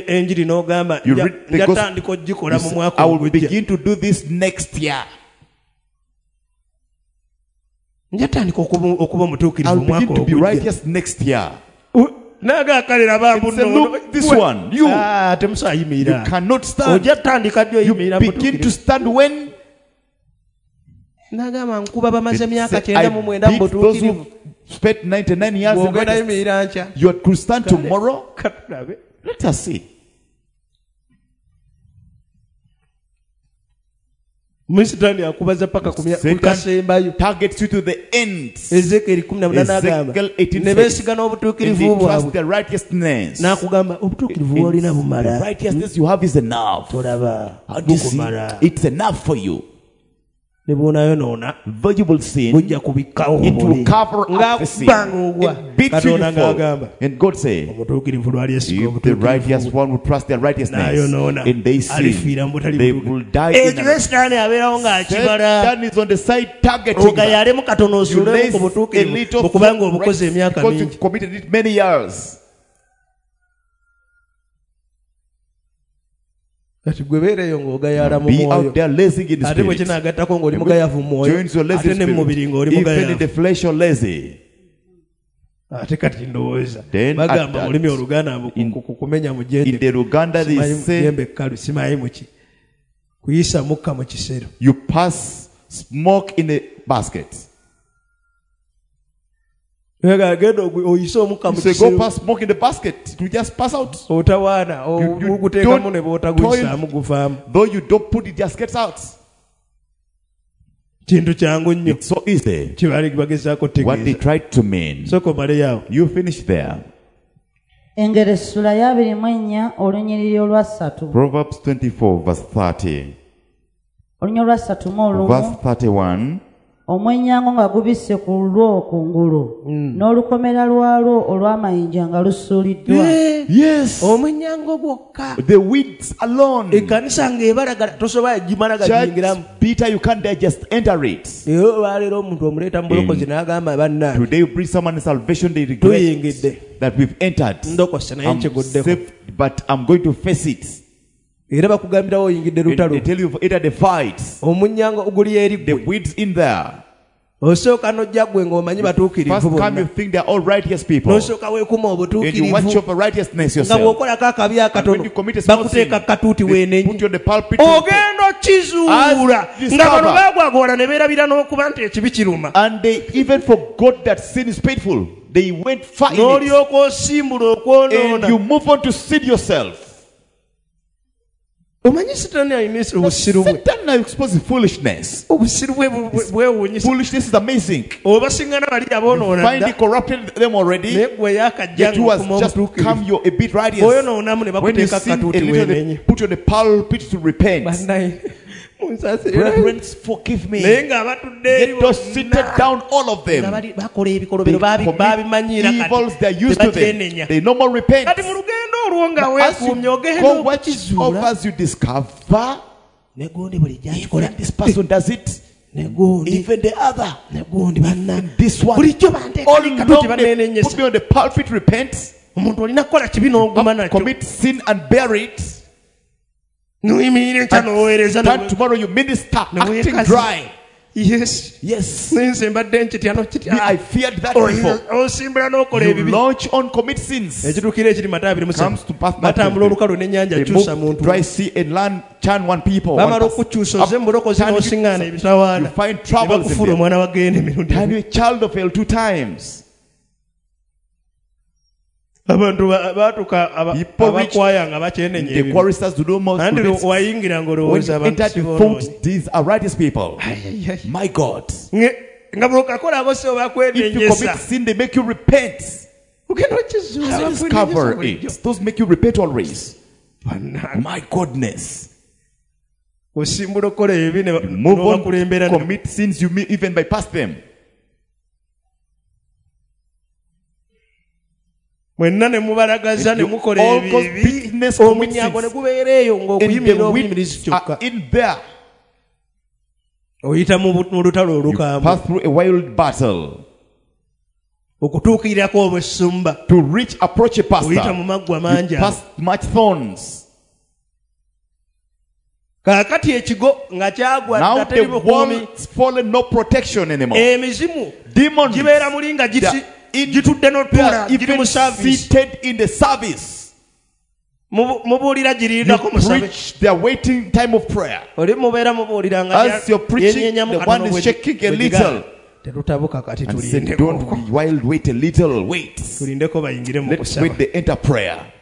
the gospel, I will begin to do this next year. I'll begin to be righteous next year. It's a look, this one, you cannot stand. You begin to stand when? I beat those who spent 99 years in righteousness. You could stand tomorrow? Let us see. Satan targets you to the end. Ezekiel 18 says, and they trust their righteousness. The righteousness you have is enough. How do you see? It's enough for you. Visible sin, it will cover up the sin and beat you fall. And God say, if the righteous one will trust their righteousness and they sin, they will die in a Satan is on the side targeting you lays a little because you've committed it many years. Be out there lazy in the spirit. Joins your lazy spirit. Even in the flesh you're lazy. Then in the Luganda they say you pass smoke in a basket. You say go pass smoke in the basket. You just pass out. Though you don't put it, just gets out. It's so easy. What they tried to mean. You finish there. Proverbs 24 verse 30. Verse 31. Omwenyango nga gubisse ku lw'okungulu n'olukomera lwalwo olw'amayinja nga lusuuliddwa. Yes. Omwenyango gwokka. The weeds alone. Ekkanisa ng'ebalagala tosobola gimala gayingiramu. Peter, you can't just enter it. Leero omuntu omuleeta mu bulokozi n'agamba banna. Today you bring someone in salvation, they regret that we've entered. I'm saved, but I'm going to face it. They tell you either the fights, the weeds in there. First come you think they're all righteous people. And you watch over righteousness yourself. And when you commit a small sin, they put you on the pulpit and they even forgot that sin is painful. They went far in it. And you move on to sin yourself. Satan exposes foolishness. Foolishness is amazing. You find it corrupted them already. Yet you has just come you're a bit righteous. When you sin a little, they put you on the pulpit to repent. Brethren, forgive me. Yet those seated down, all of them, they commit evils they're used to them. They no more repent. As you go watch over, you discover even this person does it, even the other, and this one. All along they put me on the pulpit, repent, commit sin and bear it. And tomorrow you minister acting dry. Yes. I feared that before. You launch on commit sins. Comes to pass that dry sea and land turn one people. You find troubles in them. Turn your child of hell 2 times. People reach the choristers to do most students. When you enter the folks, these are righteous people. My God. If you commit sin, they make you repent. Discover it. Those make you repent always. My goodness. Move on, commit sins you may even bypass them. And the weeds are in there. You pass through a wild battle to approach a pastor. You pass much thorns. Now the walls fallen, no protection anymore. Demons, even seated in the service. You preach their waiting time of prayer. As you're preaching, the one is shaking a little and said, don't be wild, wait a little, wait. Let's wait the enter prayer.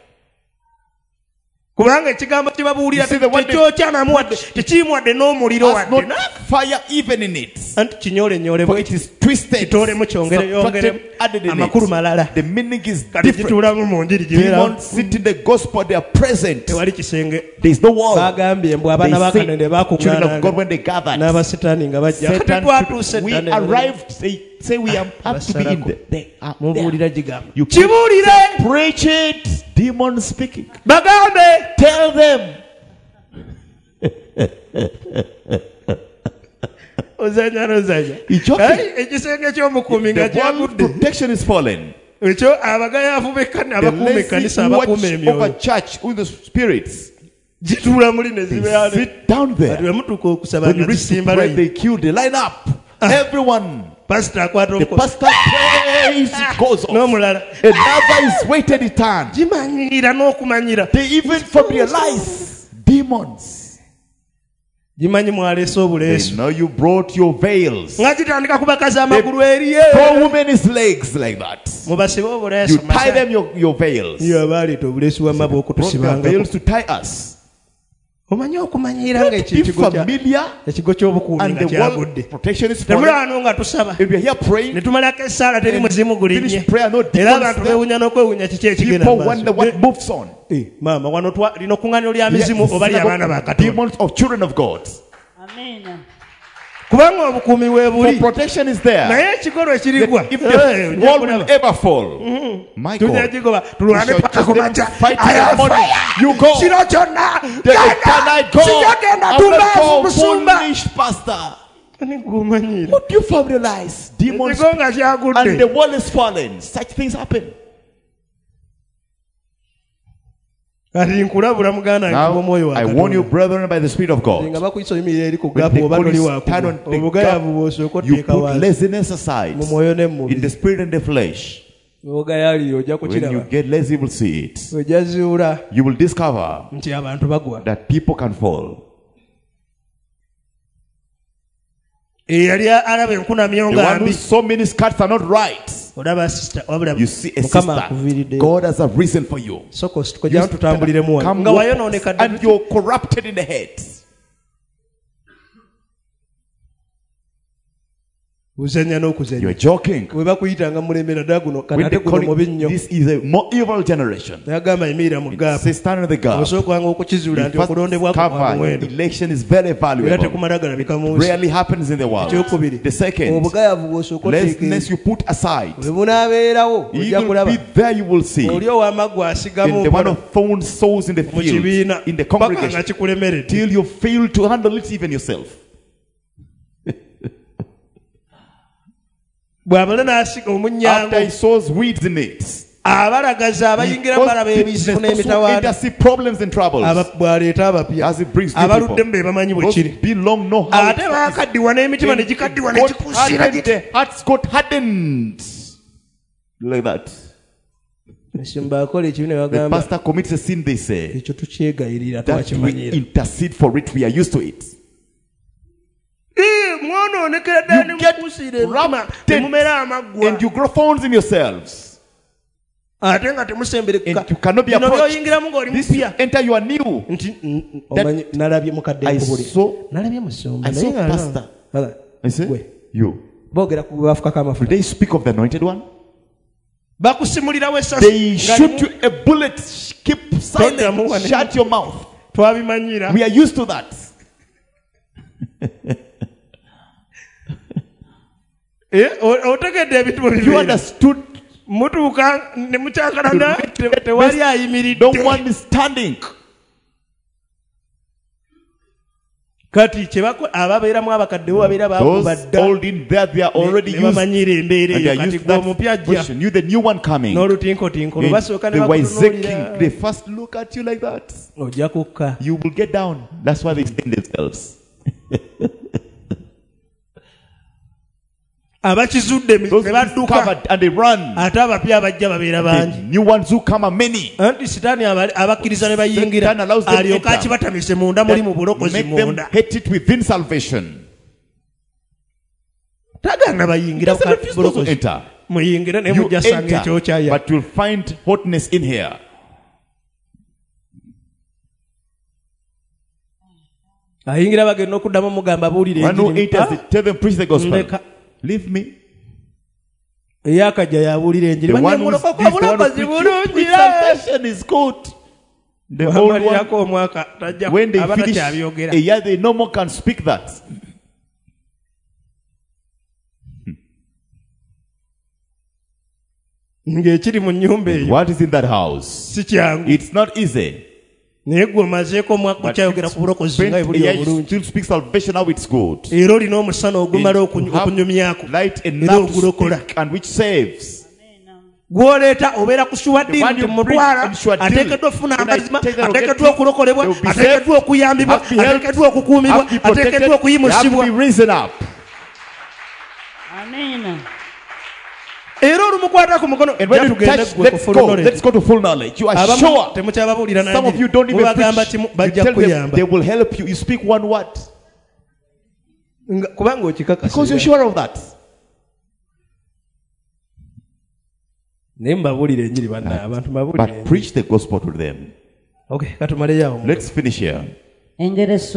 Has not fire even in it. For it is twisted, subtracted, added in it. The meaning is different. Demons sit in the gospel, they are present. There is no wall. They say, children of God, when they gathered, Satan, we arrived, say we are up to be in there. They are there. You preach it. Demons speaking. Tell them. The wall protection is fallen. The lazy watch over church with the spirits. They sit down there. When you reach the prayer, they queue, they line up. Everyone. The pastor prays, it goes off. Another is waited in turn. They even familiarize demons. They know you brought your veils. They throw women's legs like that. You tie them your veils. Brought their veils to tie us. Be familiar, and the wall protection is falling. If we are here praying, finish prayer, no demons there. People wonder what moves on. Demons of children of God. Amen. For protection is there. If the wall will ever fall, my God, we shall fight in the morning. You go. Can I go? Foolish pastor. What do you familiarize? Demons and the wall is fallen. Such things happen. Now, I warn you, brethren, by the Spirit of God. When the stand on the gap, you put laziness aside in the spirit and the flesh. When you get lazy, you will see it. You will discover that people can fall. The one who so many skirts are not right. You see a sister, God has a reason for you. Come and you're corrupted in the head. You're joking. This is a more evil generation. Say stand in the gap. First cover, election is very valuable. Rarely happens in the world. The second, laziness you put aside. You will be there, you will see. And the one of thorns sows in the field, in the congregation, till you fail to handle it even yourself. After he sows weeds in it, he see problems and troubles as he brings new people. Those belong no how the hearts got hardened like that. The pastor commits a sin, they say, that we intercede for it, we are used to it. You get corrupted and you grow thorns in yourselves. And you cannot be approached. This enter you are new. I saw pastor. I say, you. Do they speak of the anointed one? They shoot you a bullet. Keep silent. Shut your mouth. We are used to that. You understood. No one is standing. Those old in there, they are already used. And they are used to that question. You, the new one coming. The wise king, they first look at you like that. You will get down. That's why they stay themselves. Those covered and they run. The new ones who come are many. Satan allows them to make them hate it within salvation. He doesn't refuse those to enter. You enter, but you'll find hotness in here. ayingira bagenda okuddamu mugamba buulire One who enters, tell them preach the gospel. Leave me. eyakajja yabuulira enjiri banyemulokoko bulokozi bulungi salvation is good. The old one, when they finish a year, they no more can speak that. What is in that house? It's not easy. But still speak salvation how it's good. Light enough to speak and which saves. Gwoleta obeera kusuwadde mutwala ateekeddwa okufuna amazima ateekeddwa okulokolebwa ateekeddwa okuyambibwa ateekeddwa okukuumibwa ateekeddwa okuyimusibwa era olumukwata ku mukono let's go to full knowledge. You are sure some of you don't even preach. You tell them they will help you. You speak one word because you're sure of that. But preach the gospel to them. Okay, let's finish here. Proverbs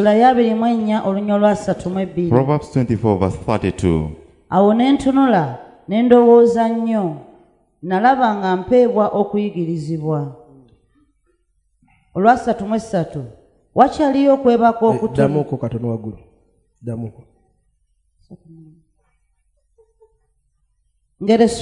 24 verse 32. Awo ne ntunula ne ndowooza nnyo nalaba nga mpeebwa okuyigirizibwa. Olwasatu mu essatu wakyaliyo okwebaka okutono. Ddamuko katono waggulu. Ddamuko. Proverbs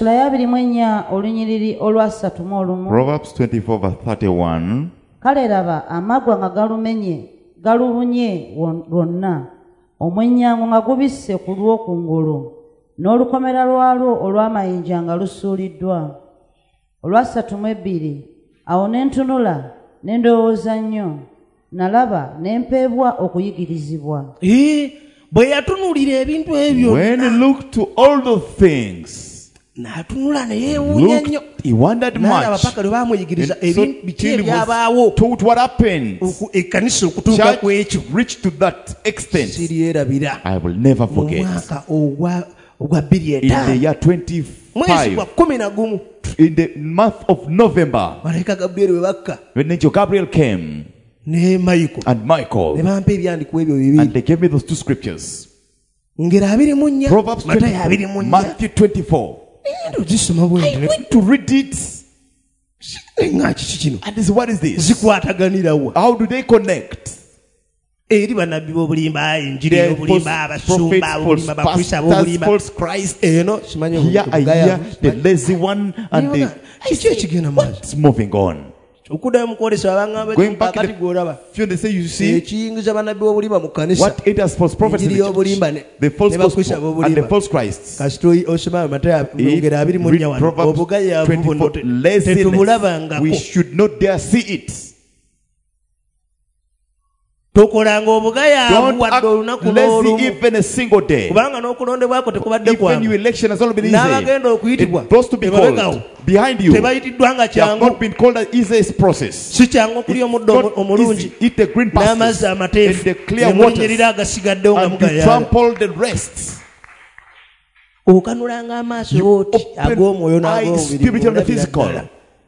24 verse 31. Kale laba amagwa nga galubunye lwonna omwenyango nga gubisse ku lw'okungulu n'olukomera lwalwo olw'amayinja nga lusuuliddwa. Olwasatu mu ebbiri awo ne ntunula ne ndowooza nnyo nalaba ne mpeebwa okuyigirizibwa. Bwe yatunuulira ebintu ebyo when he looked to all those things, n'atunula ne yeewuunya nnyo. He wondered much. Paka lwe baamuyigiriza ebintu biki ebyabaawo told what happened. Ekkanisa okutuuka ku ekyo reached to that extent. Siryerabira. I will never forget. Omwaka ogwa 25. In the year 25. Mwezi gwa 11. In the month of November. Malayika Gabriel we bakka. When angel Gabriel came. Ne Michael. And Michael. Ne bampa ebyandiko ebyo bibiri. And they gave me those two scriptures. Ngera 24. Proverbs 24. Matthew 24. I went to read it. And this, what is this? How do they connect? False Christ. Here I hear the lazy one and the what's moving on. Going back in the field, they say, you see, what it has false prophets in the church, the false gospel and the false Christ. Read Proverbs 24, laziness. We should not dare see it. Don't act lazy even a single day. Even your election has not been easy. It's supposed to be called. Behind you, you have not been called an easy process. It's not easy. Eat the green pastures and the clear waters, and you trample the rest. You open eyes, spiritual and physical.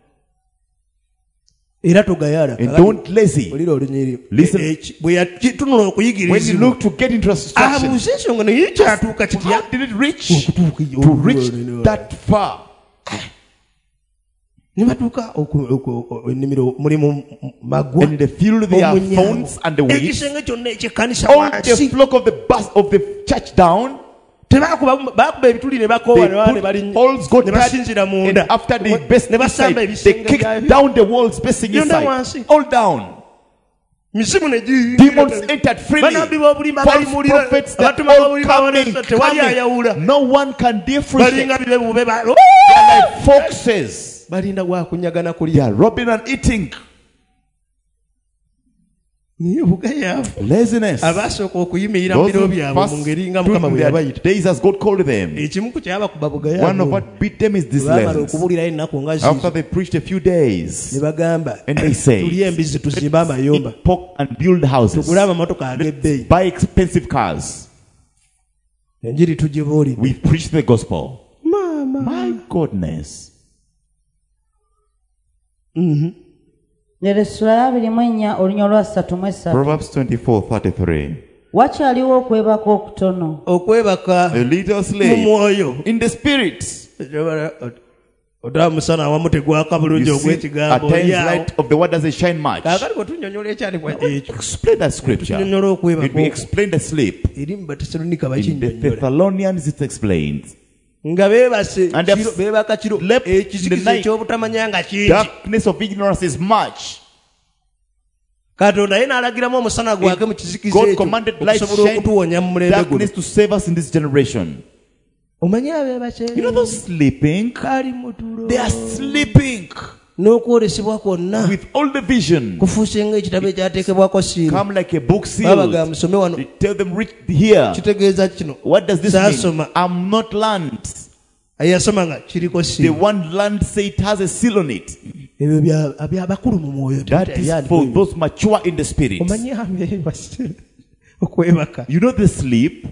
And don't lazy. Listen. When you look to get into instruction, how did it reach? To reach that far. And in the field there are thorns and the weeds. All the flock of the church down. They put walls got tied, and after they burst inside, they kicked down the walls basing inside. All down. Demons entered freely. False prophets that all coming. No one can differentiate. They are like foxes. They are robbing and eating. Laziness. Those who first days as God called them. One of what beat them is this lens. After they preached a few days, and they say, eat pork and build houses, buy expensive cars. We preach the gospel. My goodness. Proverbs 24:33. wakyaliwo okwebaka okutono okwebaka A little slave mwoyo in the spirit. otamusana awamu tegwaka bulungi You see, at ogw'ekigambo times light of the word doesn't shine much. kaakali bwe tunyonyola ekyandibwa ekyo Explain that scripture. tunyonyola It will okwebaka explain the sleep. eri mu Batesalonika In the bakinyonyola Thessalonians it explains. nga beebase And they have kiro- beebaka kiro slept in the ekizikiza night. ekyobutamanya nga kingi Darkness of ignorance is much. katonda ye n'alagiramu omusana gwake mu kizikiza God ekyo commanded light to okusobola shine okutuwonya mu mulembe guno darkness to save us in this generation. omanyi abeebase You know those sleeping? kali mu tulo They are sleeping n'okwolesebwa kwonna with all the vision. kufuuse ng'ekitabo ekyateekebwako siiru Come like a book babaga sealed. musome wano They tell them read here. kitegeeza kino What does this mean? Saasoma. I'm not learned. eyasoma nga kiriko The siiru one learned say it has a seal on it. ebyo byabakulu mu mwoyo That is for those mature in the spirit. omanyi abeebase okwebaka You know the sleep.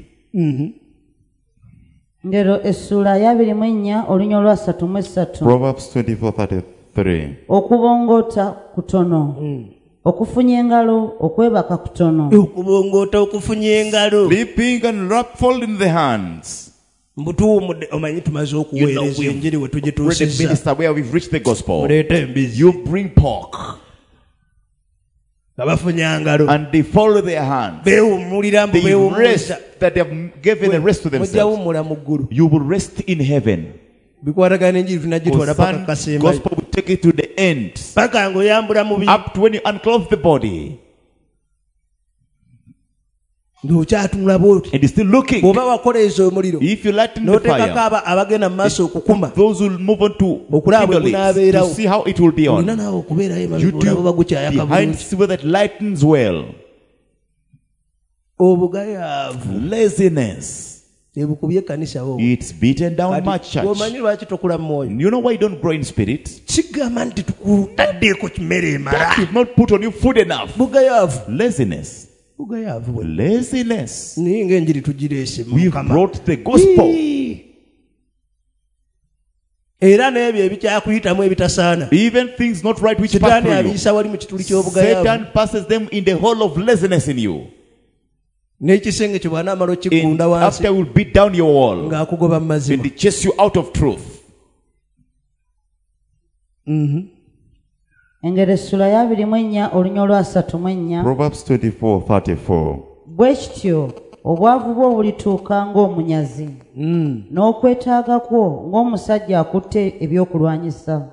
Ndero essula ya 24:33 Proverbs 24:33. okubongoota kutono okufunya engalo okwebaka kutono okubongoota okufunya engalo Sleeping and wrap fold in the hands. mbutuwumudde omanyi tumaze okuweereza enjiri we Read the tugituusizza minister where we've reached the gospel. muleeta embizi You bring pork nga bafunya ngalo and they follow their hands. beewummulira mbu They rest beewummuliza that they have given a rest to mujja themselves. wummula mu ggulu You will rest in heaven. bikwatagana enjiri tunagitwala paka Son, kasemba gospel will take it to the end. paka ng'oyambula mubi Up to when you unclothe the body. ng'okyatunula bwoti And you're still looking. bw'oba wakoleeza omuliro If you lighten the n'oteekako fire, abagenda mu maaso okukuma those will move on to Okulaba bwe kindle it, bunaabeerawo. to see how it will be olina on. naawe okubeerayo You emabega olaba do gukyayaka behind bulungi see whether it lightens well. obugayaavu Laziness. ebukubye ekkanisa wo It's beaten down much, church. omanyi lwaki tokula mu mwoyo You know why you don't grow in spirit? kigamba nti tukutaddeeko kimere emala You've not put on you food enough. bugayaavu Laziness. bugayaavu bwe Laziness. naye ng'enjiri tugireese mu We've Mukama. brought the gospel. era n'ebyo ebikyakuyitamu ebitasaana Even things not right which pass sitaani through you. abiyisa wali mu kituli ky'obugayaavu Satan passes them in the hole of laziness in you. n'ekisenge kye bw'anaamala okiggunda wansi After will beat down your wall ng'akugoba mu mazima and they chase you out of truth. engero essula ya 24:34 Proverbs 24:34. bwe kityo obwavu bwo bulituuka ng'omunyazi n'okwetaaga kwo ng'omusajja akutte ebyokulwanyisa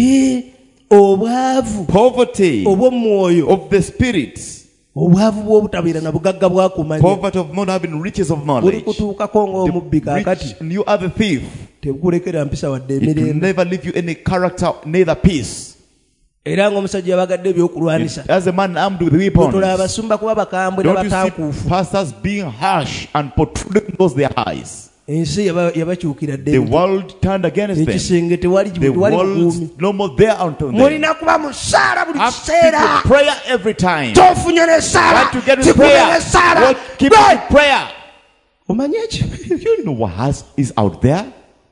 obwavu Poverty obw'omwoyo of the spirit. obwavu bw'obutabeera na bugagga bwakumanya Poverty of not having riches of buli knowledge. kutuukako ng'omubbi kaakati Rich, and you are the thief. tekulekera mpisa wadde It will emirembe never leave you any character, neither peace. era ng'omusajja yabagadde ebyokulwanisa As a man armed with tola weapons, abasumba kuba bakambwe don't you see n'abatankuufu pastors being harsh and protruding those their eyes? ensi yabakyukira The ddembe world turned against them. ekisenge tewali The bukuumi world's no more there until then. mulina kuba mu ssaala buli Have to kiseera keep with prayer every time. tofunye n'essaala What to get with kikume prayer? n'essaala What keep with prayer? omanye ekyo You know what is out there?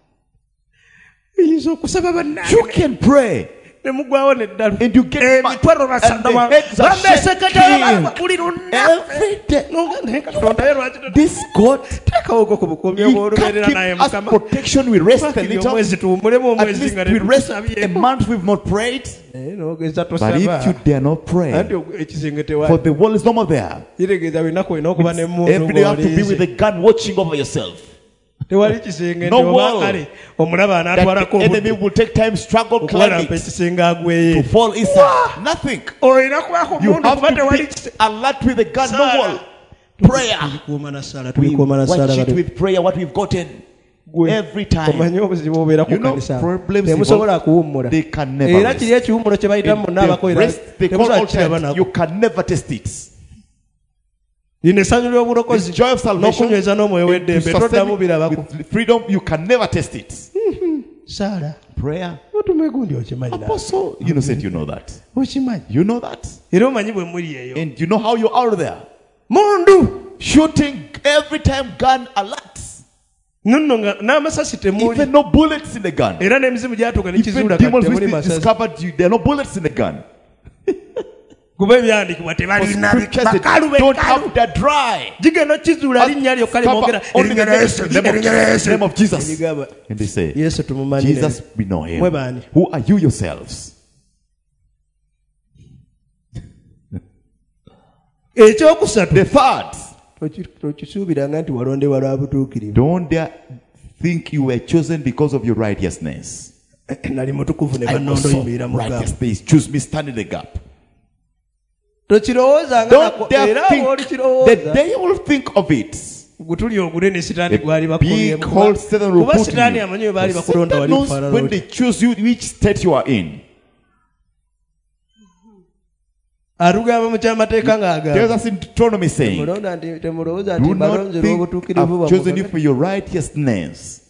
oyinza okusaba bannange You can pray. ne mugwawo n'eddalu And you get mad. emitwalo And the heads are shaking. buli Every day. lunnaye katonda ye lwaki This God, tekawo go ku bukuumi He obw'olubeerera can naye give us mukama protection. We rest a Twakiri little. omwezi tuwummulemu At omwezi least nga we rest tetusabye a month we've not prayed. naye n'ogeza But if you tosaba dare not pray, anti ekisenge for tewali the wall is no more there. kitegeeza wenaku olina okuba Every day you have to be with n'emmundu a gun watching over yourself. tewali kisenge No nti wall. oba kale omulaba That anaatwalako the enemy obudde will take time, struggle, climb okubalampa it, ekisenge agweye to fall inside. Nothing. olina kubako You mundu have kuba to tewali be alert with a gun, no Sarah. wall. Prayer. kuuma na sala We tubikuuma na watch sala it with prayer, what we've gotten. Every time. omanyi obuzibu obeera ku You know, kanisa problems temusobola involved, kuwummula they can never era rest. kiri ekiwummulo kye bayitamu The munaabakoera rest they call temusobola all kukiraba time, nako you can never test it. lino essanyu ly'obulokozi This joy of salvation, n'okunyweza n'omwoyo to w'eddembe sustain toddamu birabako with freedom, you can never test it. saala Prayer. otume gundi okimanyi nawe. Apostle, you said you know that. okimanyi You know that. era omanyi bwe muli eyo And you know how you are there. mundu Shooting every time, gun alert. nonno nga n'amasasi temuli Even no bullets in the gun. era n'emizimu gyatuuka Even nekizuula demons temuli which masasi discovered you, there are no bullets in the gun. kuba ebyandikibwa tebalina don't have that dry. Jigeno kizula linnya lyo kale mogera name of Jesus. And they say, Jesus, we know him. Who are you yourselves? The third, don't dare think you were chosen because of your righteousness. I also righteousness. Choose me, stand in the gap. Don't dare think that they will think of it. A big whole Satan will put in you. Satan knows when they choose you, which state you are in. There's us in Deuteronomy saying, do not think I've chosen you for your righteousness.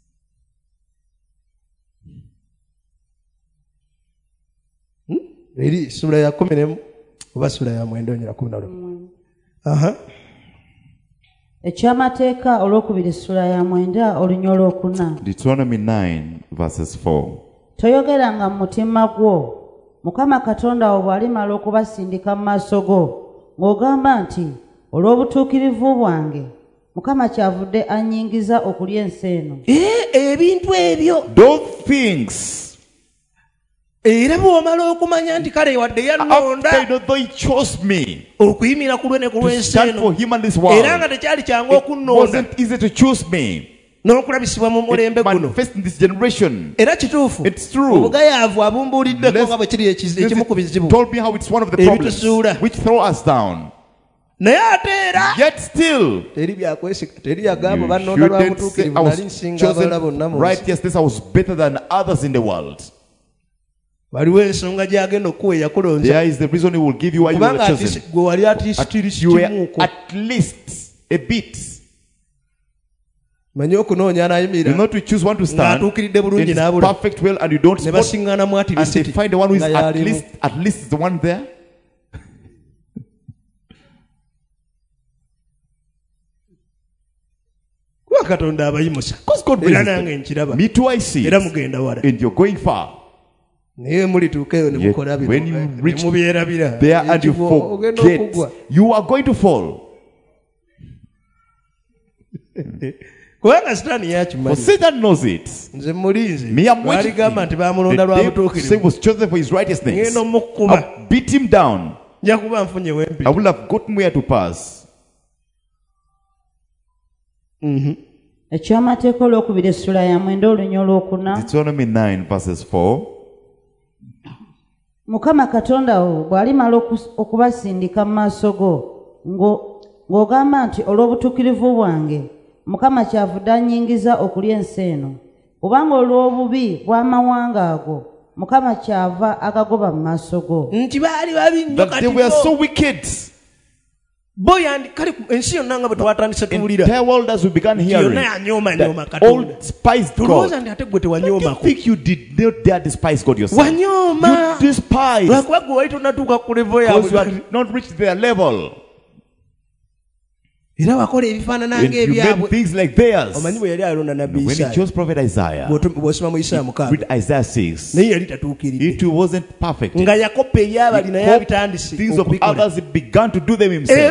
Ekyamateeka olwokubiri essula ya 9 olunya olwokuna. Deuteronomy 9 verses 4. Toyogeranga mu mutima gwo Mukama Katonda wo bw'alimala okubasindika mu maaso go ng'ogamba nti olw'obutuukirivu bwange Mukama kyavudde annyingiza okulya ensi eno. Ebintu ebyo those things. Era bw'omala okumanya nti kale wadde yannonda okuyimira ku lwe ne ku lw'ensi eno era nga tekyali kyangu okunnonda n'okulabisibwa mu mulembe guno era kituufu obugayaavu abumbuuliddeko nga bwe kiri ekimu ku bizibu ebitusuula naye ate era teri byakwesika teri yagamba bannonda lwa butuukirivu nali nsinga abalala bonna mu nsi. There is the reason he will give you why you were chosen. You were at least a bit. You not to choose one to stand in his perfect will and you don't spot, and they find the one who is at least the one there. Because God brings me too, I see, and you're going far. Yet, when you reach there and you forget, you are going to fall. For Satan knows it. Me, I'm waiting. The day was chosen for his righteousness. I beat him down. I will have gotten where to pass. Deuteronomy 9 verses 4. Mukama Katonda wo bw'alimala okubasindika mu maaso go ng'ogamba nti olw'obutuukirivu bwange Mukama kyavudde annyingiza okulya ensi eno kubanga olw'obubi bw'amawanga ago Mukama kyava agagoba mu maaso go. Nti baali babi nnyo kati they were so wicked. The entire world as we began hearing that old spice God. You think you did not dare despise God yourself. You despise because you had not reached their level. And you made things like theirs. When he chose Prophet Isaiah, read Isaiah 6, it wasn't perfect. He hoped things of others, he began to do them himself.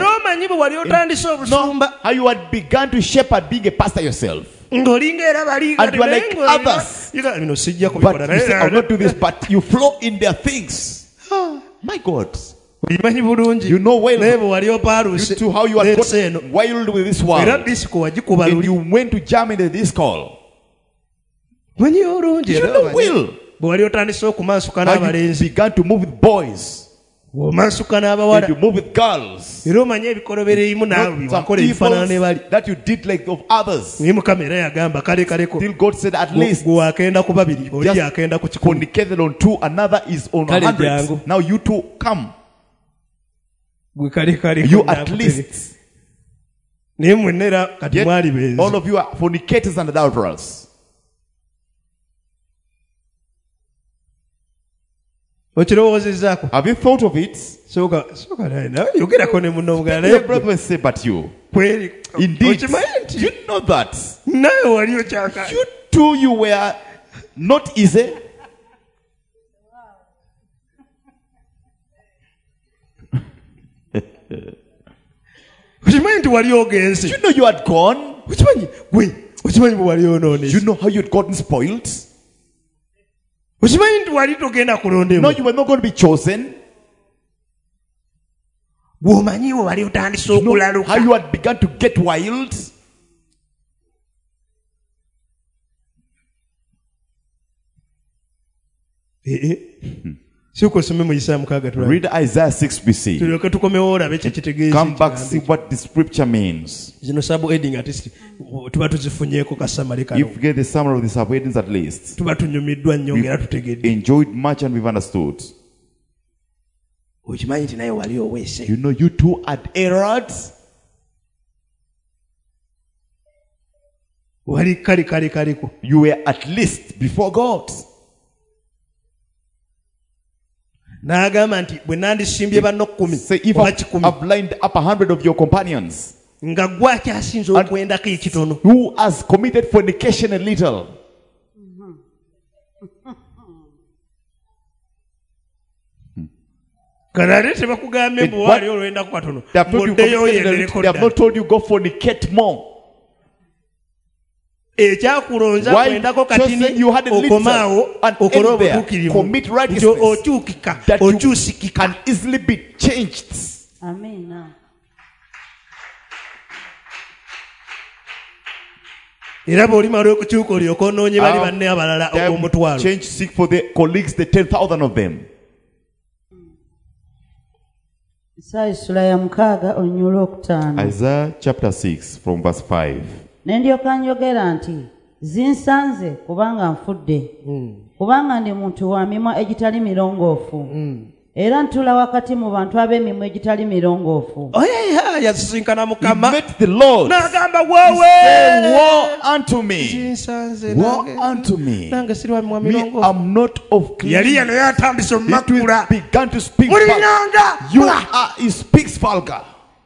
How you had begun to shepherd being a pastor yourself. And you are like others. But you say, I'll not do this, but you flow in their things. My God. You know well you too how you are gotten wild with this world. And you went to jam into this call. You know well how you began to move with boys. And you move with girls. Not some evils that you did like of others. Still God said at least just fornicated on 2, another is on 100. Now you two come. You at least. Yet, all of you are fornicators and adulterers. Have you thought of it? Your brother will say, but you. Indeed. You know that. You too, you were not easy. You know you had gone. You know how you had gotten spoiled. No, you were not going to be chosen. You know how you had begun to get wild. Read Isaiah 6 BC. Come back, see what the scripture means. If you get the summary of the subheadings at least, we've enjoyed much and we've understood. You know, you too had erred. You were at least before God. Say if I've lined up 100 of your companions, who has committed fornication a little? They have not told you go fornicate more. Why chosen you had a little and end there, commit righteousness that you can easily be changed. Amen. Change, seek for the colleagues, the 10,000 of them. Isaiah chapter 6 from verse 5. Nendyoka njogera nti zinsanze kubanga nfudde kubanga ndi muntu wa mimwa egitali mirongoofu era ntula wakati mu bantu ab'emimwa egitali mirongoofu. Yasisinkana Mukama, n'agamba wowe, woe unto me, woe unto me, me I'm not of clean. Yali yatandise omakula, began to speak vulgar. He speaks vulgar.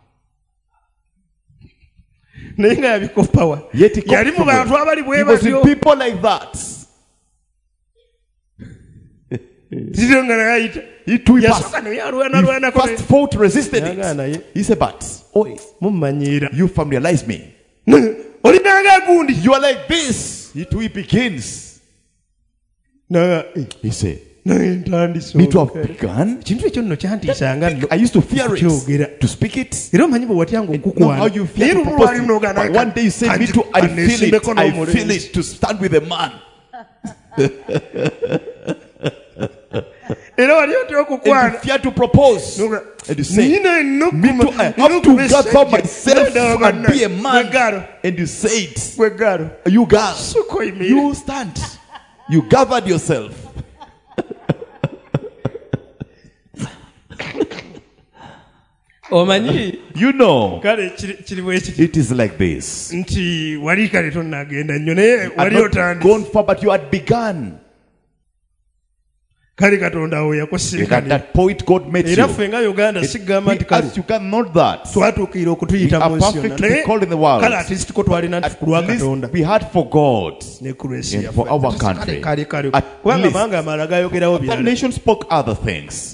Yet he was in people like that. He too first fought, resisted it. He said, but you familiarize me. You are like this. He too begins. He said, me to have begun. I used to fear it, to speak it. Know how you fear to propose it. But one day you say, me too, I feel it. I feel it to stand with a man. And you fear to propose. And you say, me too, I have to gather myself and be a man. And you say it. You girl, you stand. You gathered yourself. You know, it is like this. You had not gone far, but you had begun. That point God made you. It asked you cannot that. We are perfectly called in the world. At least we had for God and for our country. At least the nation spoke other things.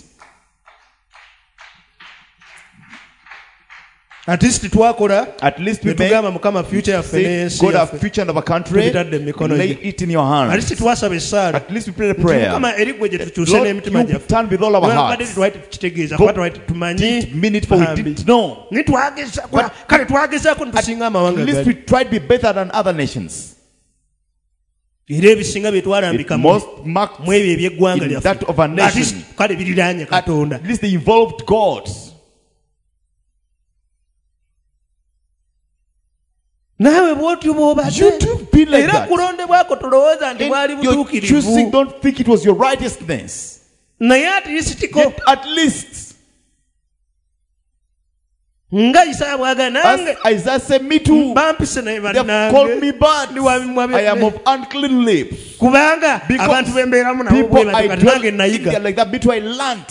At least we say, God, our future in our country, lay it in your hands. At least we pray a prayer. Lord, you turn with all our hearts. God didn't mean it, for we didn't know. At least we tried to be better than other nations. It most marked in that of a nation. At least they involved God. You too be like that. And your choosing, don't think it was your righteousness. Yet at least, as Isaiah said, me too. They have called me bad. I am of unclean lips. Because people I dwell in India like that, me too I learned.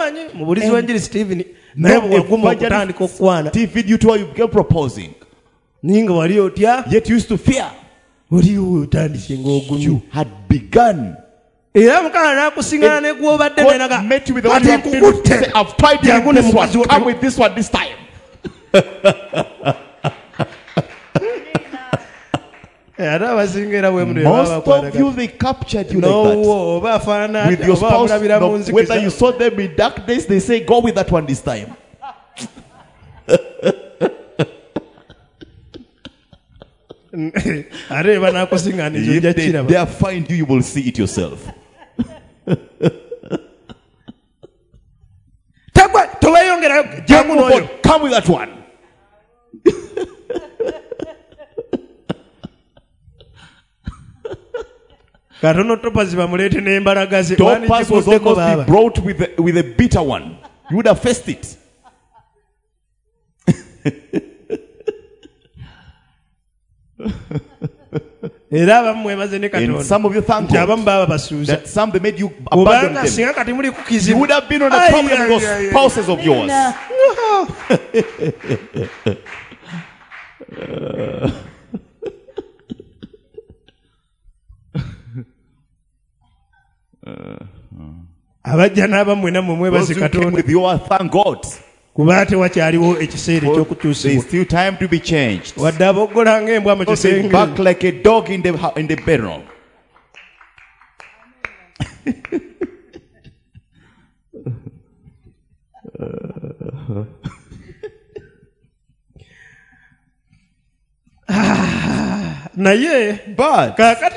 Stephen, you too you began proposing. Yet you used to fear. You had begun. God met you with the one I've tried this one. Come with this one this time. Most of you, they captured you like that. With your spouse, no, whether you saw them in dark days, they say, go with that one this time. If they dare find you, you will see it yourself. Come with that one. Topaz was almost be brought with a bitter one. You would have faced it. And some of you thank God that some they made you abandon them. You would have been on a problem with those spouses of yours. Those who came with you, thank God. There is still time to be changed. Sitting back like a dog in the bedroom. But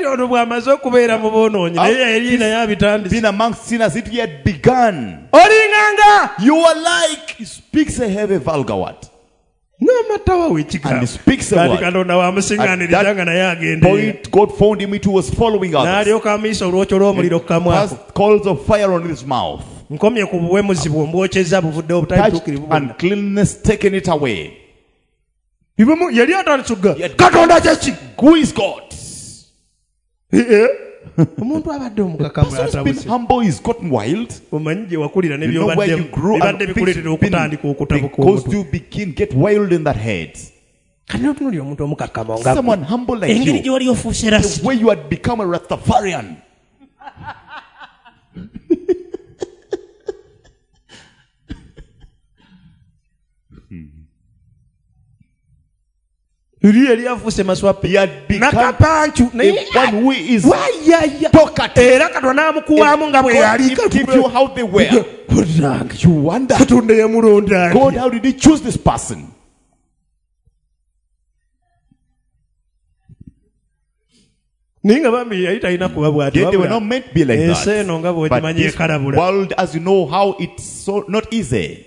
being amongst sinners, it yet begun. You are like, he speaks a heavy vulgar word. And he speaks a word. At that point, God found him, it was following others. Cast coals of fire on his mouth. Touched uncleanness, taken it away. Who is God? A person who's been humble is gotten wild. You know where you grew up, because you get wild in that head. Someone humble like you, the way you had become a Rastafarian. He had become one who is talkative. If you how they were, you wonder, God, how did he choose this person? Yet they were not meant to be like that. But this world, as you know, how it's so not easy.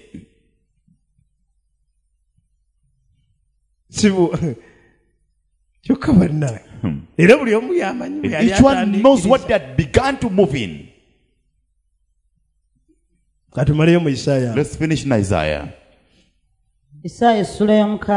Each one knows what they had begun to move in. Let's finish in Isaiah. Isaiah 6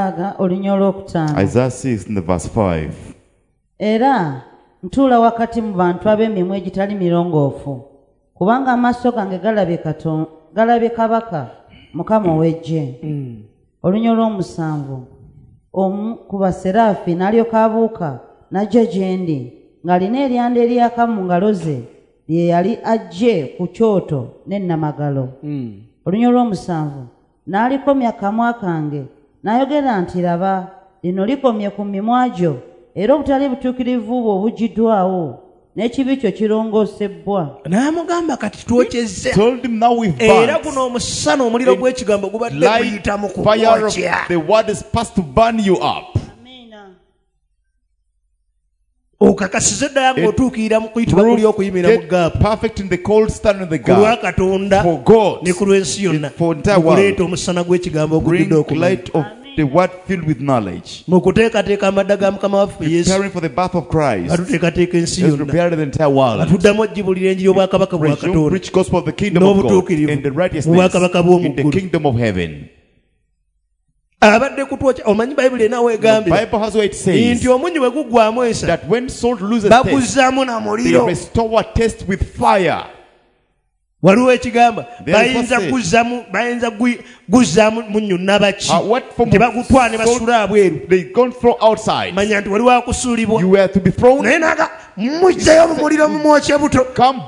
in the verse 5. Era ntula wakati mu bantu ab'emimwa egitali mirongoofu kubanga amaaso gange galabye kabaka Mukama ow'eggye. Olunya olw'omusanvu omu ku baserafi n'alyoka abuuka n'ajja gye ndi ng'alina eryanda eryaka mu ngalo ze lye yali ajje ku kyoto n'ennamagalo. Olunya olw'omusanvu n'alikomya akamwa kange n'ayogera nti laba lino likomye ku mimwa gyo era obutali butuukirivu bwo obuggiddwawo n'ekibi kyo kirongosebbwa. N'amugamba kati twokyezza era guno omusana omuliro gw'ekigambo gubadde guyita mu kukwokya. The word is past to burn you up. Okakasize ddala ng'otuukirira mu kuyitibwa kuli okuyimira mu gaapu. Perfect in the cold, stand in the gap. Ku lwa Katonda ne ku lw'ensi yonna okuleeta omusana gw'ekigambo ogujjudde okumanya. The word filled with knowledge. Preparing for the birth of Christ. Has prepared the entire world. Preach gospel of the kingdom of God and the righteousness in the kingdom of heaven. The Bible has what it says, that when salt loses taste, they restore taste with fire. Waliwo ekigamba bayinza guzaamu munnyo nabaki tebagutwala ne basula abweru manya nti waliwo akusuulibwa naye naga mujjayo mu muliro mumwokye buto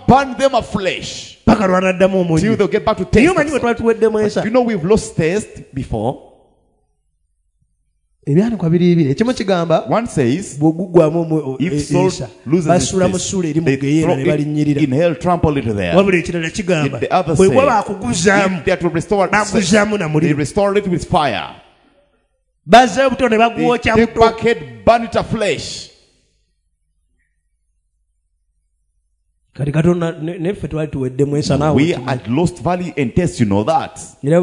paka lwanaddamu omuliro. Naye omanyi bwe twali tuweddemu ensa. You know we've lost taste before. One says, if soul loses its taste, in hell trample it there. The other says, if they are to restore it, they restore it with fire. They take back head, burn it afresh. We at Lost Valley and Test, you know that.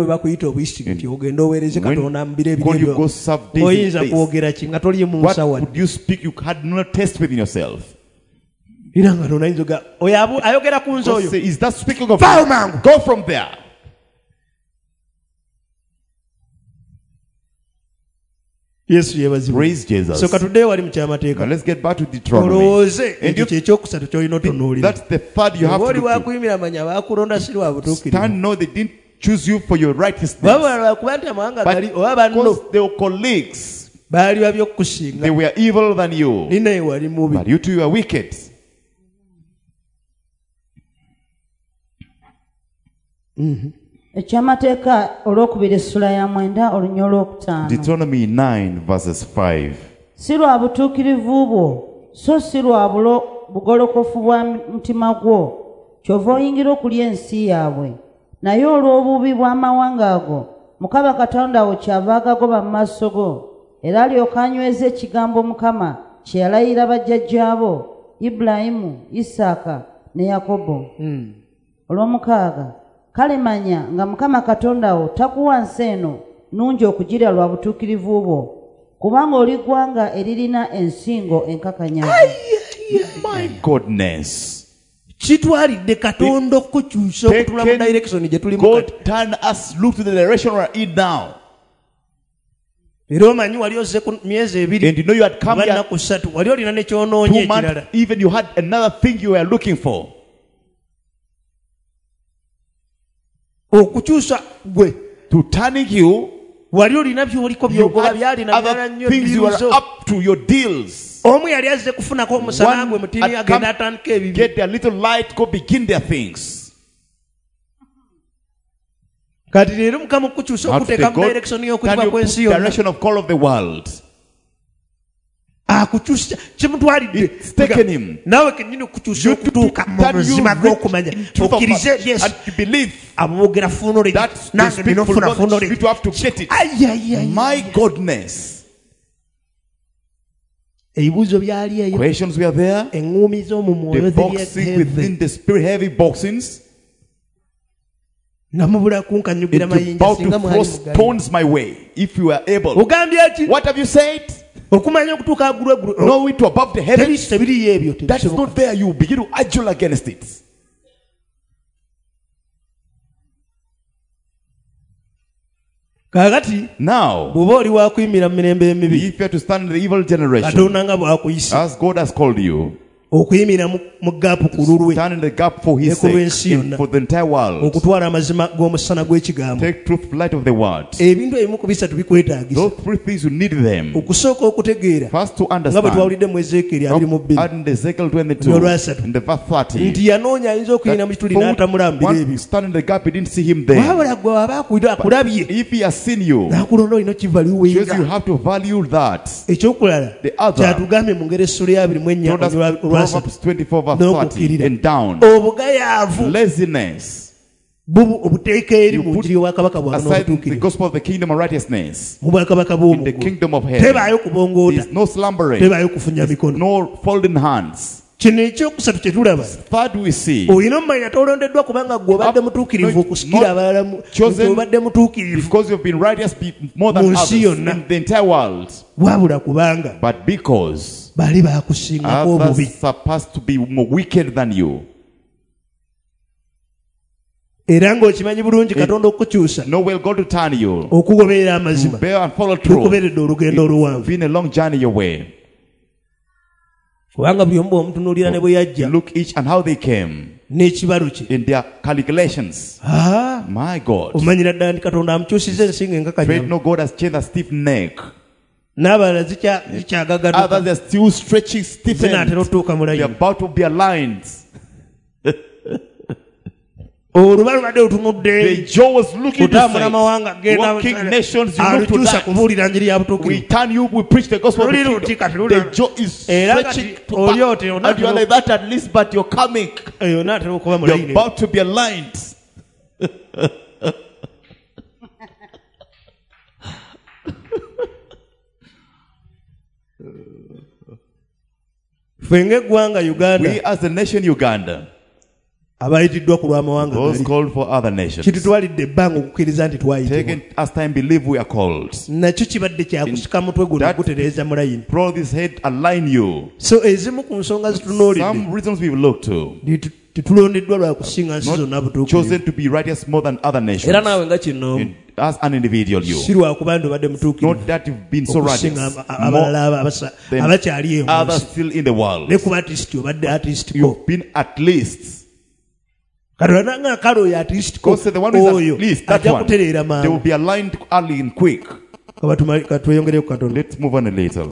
When you go serve days, what would you speak? You had no test within yourself. Is that speaking of you? Go from there. Yes, praise Jesus. So let's get back to Deuteronomy. That's the third you have to do. Stand, no, they didn't choose you for your righteousness, but because they were colleagues. They were evil than you, but you two are wicked. Deuteronomy 9 verses 5. Si lwa butuukirivu bwo so si lwa bugolokofu bwa mutima gwo kyova oyingira okulya ensi yaabwe, naye olw'obubi bw'amawanga ago Mukama Katonda wo kyava agagoba mu maaso go, era alyoka anyweza ekigambo Mukama kye yalayira bajjajjaabo Ibulayimu, Isaaka ne Yakobo. Olw'omukaaga, kale manya nga Mukama Katonda wo takuwa nsi eno nungi okugira lwa butuukirivu bwo, kubanga oli ggwanga eririna ensingo enkakanyavu. My goodness. Kitwalidde Katonda okukyusa okutula mu direction gye tulimu. God turn us, look to the direction we're in now. Era omanyi wali ozze ku myezi ebiri, and you know you had come here 3 wali olina ne kyonoonye ekirala. Even you had another thing you were looking for. Okukyusa gwe, to turning you, wali olina byoliko byogoba byali na byala nnyo things you were up to your deals. Omu yali azze kufunako omusana gwe mutini agenda atandika ebibi. Get their little light, go begin their things. Kati leero Mukama okukyusa okuteeka mu direction y'okutiba kw'ensi yonna. Direction of call of the world. Akukyusa kimutwalidde. It's taken him. Nawe kennyini okukyusa okutuuka mu buzima bw'okumanya okkirize Yesu abogera funo lye nange nina ofuna funo lye. You have to get it. My goodness. Ebibuuzo byali eyo. Questions were there. Eŋŋuumi z'omu mwoyo the boxing within the spirit, heavy boxings. Namubula kunkanyugira mayinja singa mwali mugayi. Stones my way if you are able. Ogambye ki? What have you said? Okumanya okutuuka agulu. No, it to above the heavens. Tebiri ebyo. That's not there. You begin to adjure against it. Kagati now, bw'oba oli wakuyimira mu mirembe emibi, if you have to stand in the evil generation, Katonda nga bw'akuyisa, as God has called you, okuyimira mu gaapu ku lulwe, stand in the gap for his sake, for the entire world, okutwala amazima g'omusana gw'ekigambo, take truth light of the word. Ebintu ebimu ku bisatu bikwetaagisa. Those 3 things you need them. Okusooka okutegeera, first to understand, nga bwe twawulidde mu Ezekiel 22 and Ezekiel 22 in the verse 30, nti yanoonya ayinza okuyina mu kituli n'atamulambira ebyo. Stand in the gap, he didn't see him there. Wabula gwe waba akulabye, if he has seen you, n'akulonda olina kivaluwenga. You have to value that. Ekyokulala kyatugambye mu ngero essula ya 24 Proverbs 24 verse 30 and down. Obugayaavu, laziness, bubu obuteeka eri mu njiri y'obwakabaka bwawe n'obutuukirivu. The gospel of the kingdom of righteousness. Mu bwakabaka bw'omu the kingdom of heaven. Tebaayo kubongoota. There's no slumbering. Tebaayo kufunya mikono. No folding hands. Kino ekyokusatu kye tulaba. Third we see. Olina omanya tolondeddwa kubanga gwe obadde mutuukirivu okusikira abalala obadde mutuukirivu. Because you've been righteous more than others in the entire world. Wabula kubanga. But because bali baakusingako obubi. Others supposed to be more wicked than you. Era ng'okimanyi bulungi Katonda okukyusa. No will go to turn you. Okugoberera amazima. Bear and follow through. Tukuberedde olugendo oluwanvu. Been a long journey your way. Kubanga buli omu bw'omutunuulira ne bwe yajja. Look each and how they came. N'ekibalo kye. In their calculations. My God. Omanyira ddala nti Katonda amukyusizza ensingo enkakanyavu. No, God has changed a stiff neck. N'abalala zikyagagaduka. Others are still stretching stiffened. Zinaatera otuuka mu layini. They're about to be aligned. The jaw was looking to say, walking nations, you look to that. We turn you, we preach the gospel. The jaw is stretching to back. And you are like that at least, but you're coming. You're about to be aligned. We as the nation Uganda, those called for other nations, taken as time believe we are called. That brought this head align you. Some reasons we've looked to. Not chosen to be righteous more than other nations. As an individual, you. Not that you've been so righteous more than others still in the world. You've been at least. Because the one who is at least, that one, they will be aligned early and quick. Let's move on a little.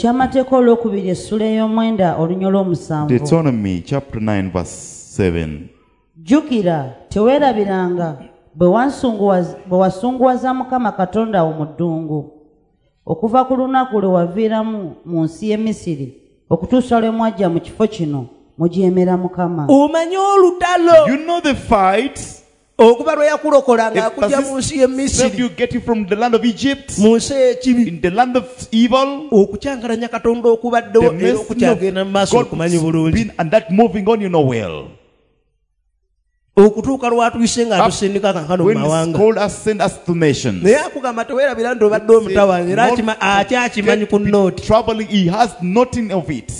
Deuteronomy chapter 9 verse 7. Jukira tewerabiranga bwe wasunguwaza Mukama Katonda wo mu ddungu okuva ku lunaku lwe waviiramu mu nsi y'e Misiri okutuusa lwe mwajja mu kifo kino mujeemera Mukama. Omanyi olutalo. You know the fight. Okuva lwe yakulokolanga akujja mu nsi y'e Misiri. You get you from the land of Egypt. Mu nsi ekibi. In the land of evil. Okukyankalanya Katonda okubaddewo era okukyagenda mu maaso okumanyi bulungi. And that moving on you know well. Okutuuka lwatuyise nga atusindika kankano mu mawanga. When God has sent us to nations. Naye akugamba teweerabira nti obadde omutawaana era akyakimanyi ku nooti. Troubling, he has nothing of it.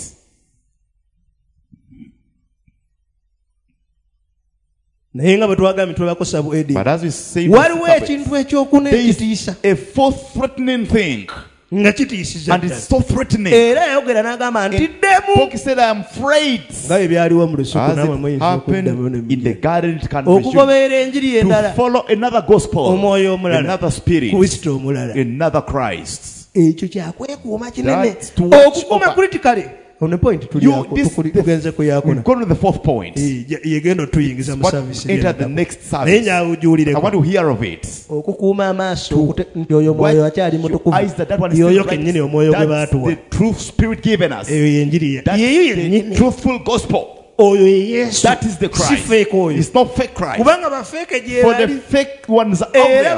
naye nga bwe twagambye tubakosa bu Edi. But as we say, waliwo ekintu ekyokuneekitiisa. A fourth threatening thing. Nga kitiisiza. And it's so threatening. Era yayogera n'agamba nti ddemu. He said, I am afraid. Nga ebyaliwo mu lusuku namwe muyinza okuddamu. In the garden okugoberera enjiri endala. To follow another gospel. Omwoyo omulala. Another spirit. Kristo omulala. Another Christ. Ekyo kyakwekuuma kinene. Okukuuma critically. On the point to go to the fourth point. Enter the next service. I want to hear of it. That one is the true spirit given us. That's the truthful gospel. That is the Christ. It's not fake Christ. For the fake ones out there,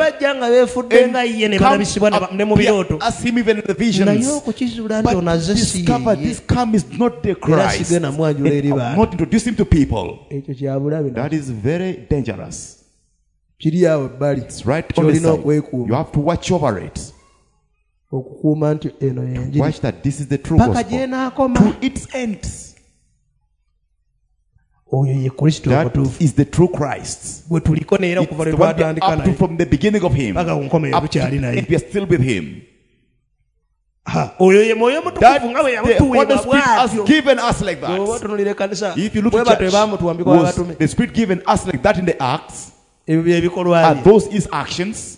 as him even in the visions, but discover this come is not the Christ. Not introduce him to people. That is very dangerous. It's right on the side. You have to watch over it. Watch that this is the true gospel to its ends. That is the true Christ. It's the one we are up to from the beginning of him. Up to, and we are still with him. That the Holy Spirit has given us like that. If you look at church, was the Spirit given us like that in the Acts? Are those his actions?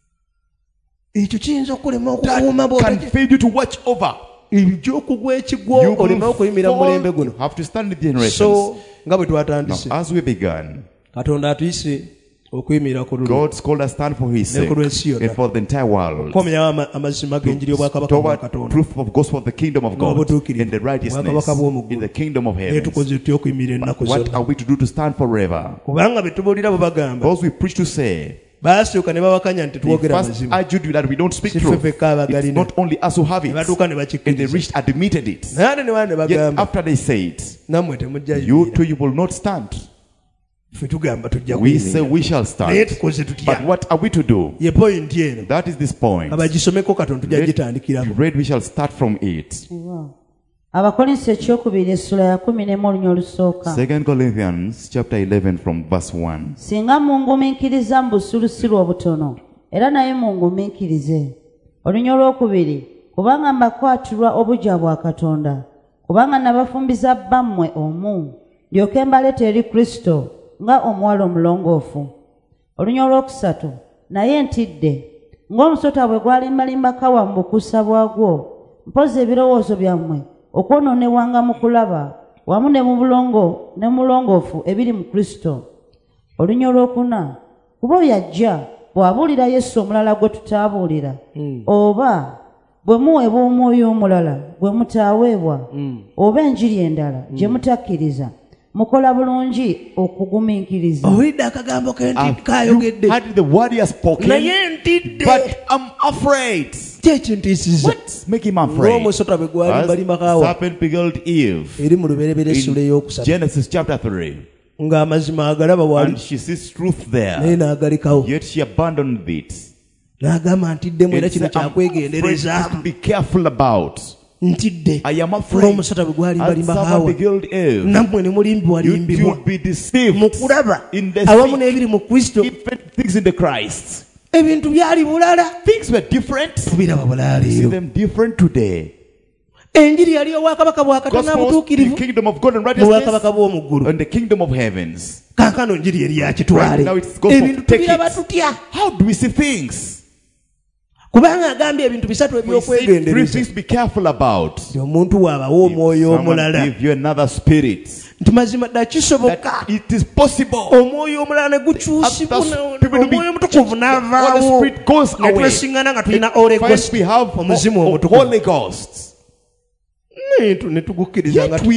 That can fail you to watch over. You have to stand with generations. So, now, as we began, God's called us stand for his sake and for the entire world. Toward truth of gospel of the kingdom of God and the righteousness in the kingdom of heaven. What are we to do to stand forever? Those we preach to say, the first attitude that we don't speak truth. It's not only us who have it, and the rich admitted it. Yet after they say it, you too, you will not stand. We say we shall stand. But what are we to do? That is this point. Read, we shall start from it. Abakolinsi ekyokubiri essula ya 10 olunya olusooka. 2 Corinthians chapter 11 from verse 1. Singa mungumiikiriza mu busulusiru obutono era naye mungumiikirize. Olunya olwokubiri kubanga mbakwatirwa obuggya bwa Katonda kubanga nabafumbiza bammwe omu ndyoke mbaleeta eri Kristo nga omuwala omulongoofu. Olunya olwokusatu naye ntidde ng'omusota bwe gwalimbalimba kawa mu bukuusa bwagwo mpozi ebirowoozo byammwe okwonoonebwanga mu kulaba wamu ne mu bulongo ne mulongoofu ebiri mu Kristo. olunya olwokuna kuba oyo ajja bw'abuulira Yesu omulala gwe tutaabuulira oba bwe muweebwa omwoyo omulala gwe mutaaweebwa oba enjiri endala gye mutakkiriza mukola bulungi okugumiikiriza. Owulidde akagambo ke nti kaayogedde naye ntidde kyekintiisiza ng'omusota bwe gwali balimakawa eri mu lubereberye essula ey'okusatu ng'amazima agalaba wali naye n'agalekawo n'agamba ntiddemu era kino kyakwegendereza ntidde ng'omusota bwe gwali balimakawa nammwe ne mulimbibwalimbibwa mu kulaba awamu n'ebiri mu Kristo ebintu byali bulala kubiraba bulala leero enjiri yali obwakabaka bwa Katonda butuukirivu mu bwakabaka bw'omu ggulu kaakano enjiri yeri yakitwale ebintu tubiraba tutya kubanga agambye ebintu bisatu ebyokwegendereza omuntu waabawo omwoyo omulala nti mazima ddala kisoboka omwoyo omulala ne gukyusibwa omwoyo omutukuvu n'avaawo ne twesiŋŋana nga tulina Holy Ghost omuzimu omutukuvu ne tugukkiriza nga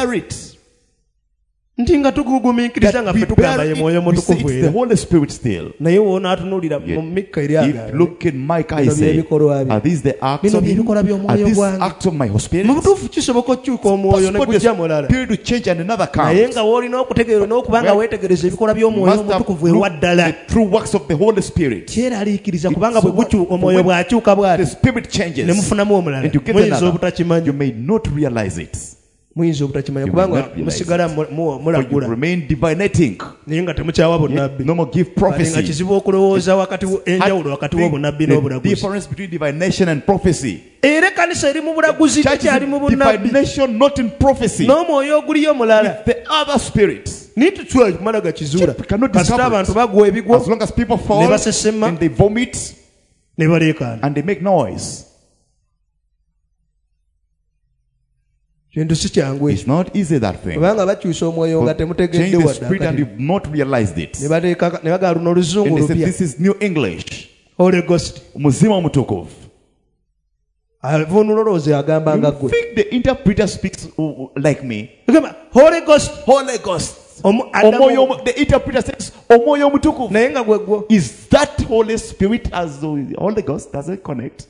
nti nga tugugumiikiriza nga ffe tugamba ye mwoyo omutukuvu era naye woona atunuulira mu Mikka eri agaebikolwa bino byebikolwa by'omwoyo gwange mu butuufu kisoboka okyuka omwoyo ne gujja mulala naye nga woolina okutegeera n'okuba nga weetegereza ebikolwa by'omwoyo omutukuvu ewa ddala kyeraliikiriza kubanga bwe gukyuka omwoyo bw'akyuka bw'ati ne mufunamu omulala muyinza obutakimanyi muyinza obutakimanya kubanga musigala mulagula naye nga temukyawa bunnabbi nga kizibu okulowooza enjawulo wakati w'obunabbi n'obulaguzi era ekkanisa eri mu bulaguzi tekyali mu bunnabbi n'omwoyo oguliyo mulala naye tetwali kumala gakizuula kasita abantu bagwa ebigwo ne basesema ne baleekaana kintu si kyangu kubanga bakyusa omwoyo nga temutegedde wadde ne bagala luno oluzungu lupya Holy Ghost muzima omutukuvu avunula olowooza agamba nga ggwe Holy Ghost the interpreter says omwoyo omutukuvu naye nga gweggwo is that Holy Spirit as the Holy Ghost does it connect?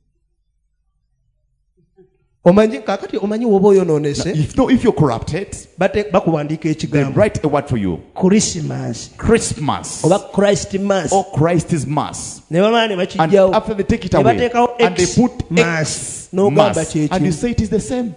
omanyi kakati omanyi woba oyonoonese if you're corrupted bakuwandiika ekigambo they write a word for you Christmas oba Christmas or Christ's Mass ne bamala ne bakijjawo and after they take it away and they put X Mass and you say it is the same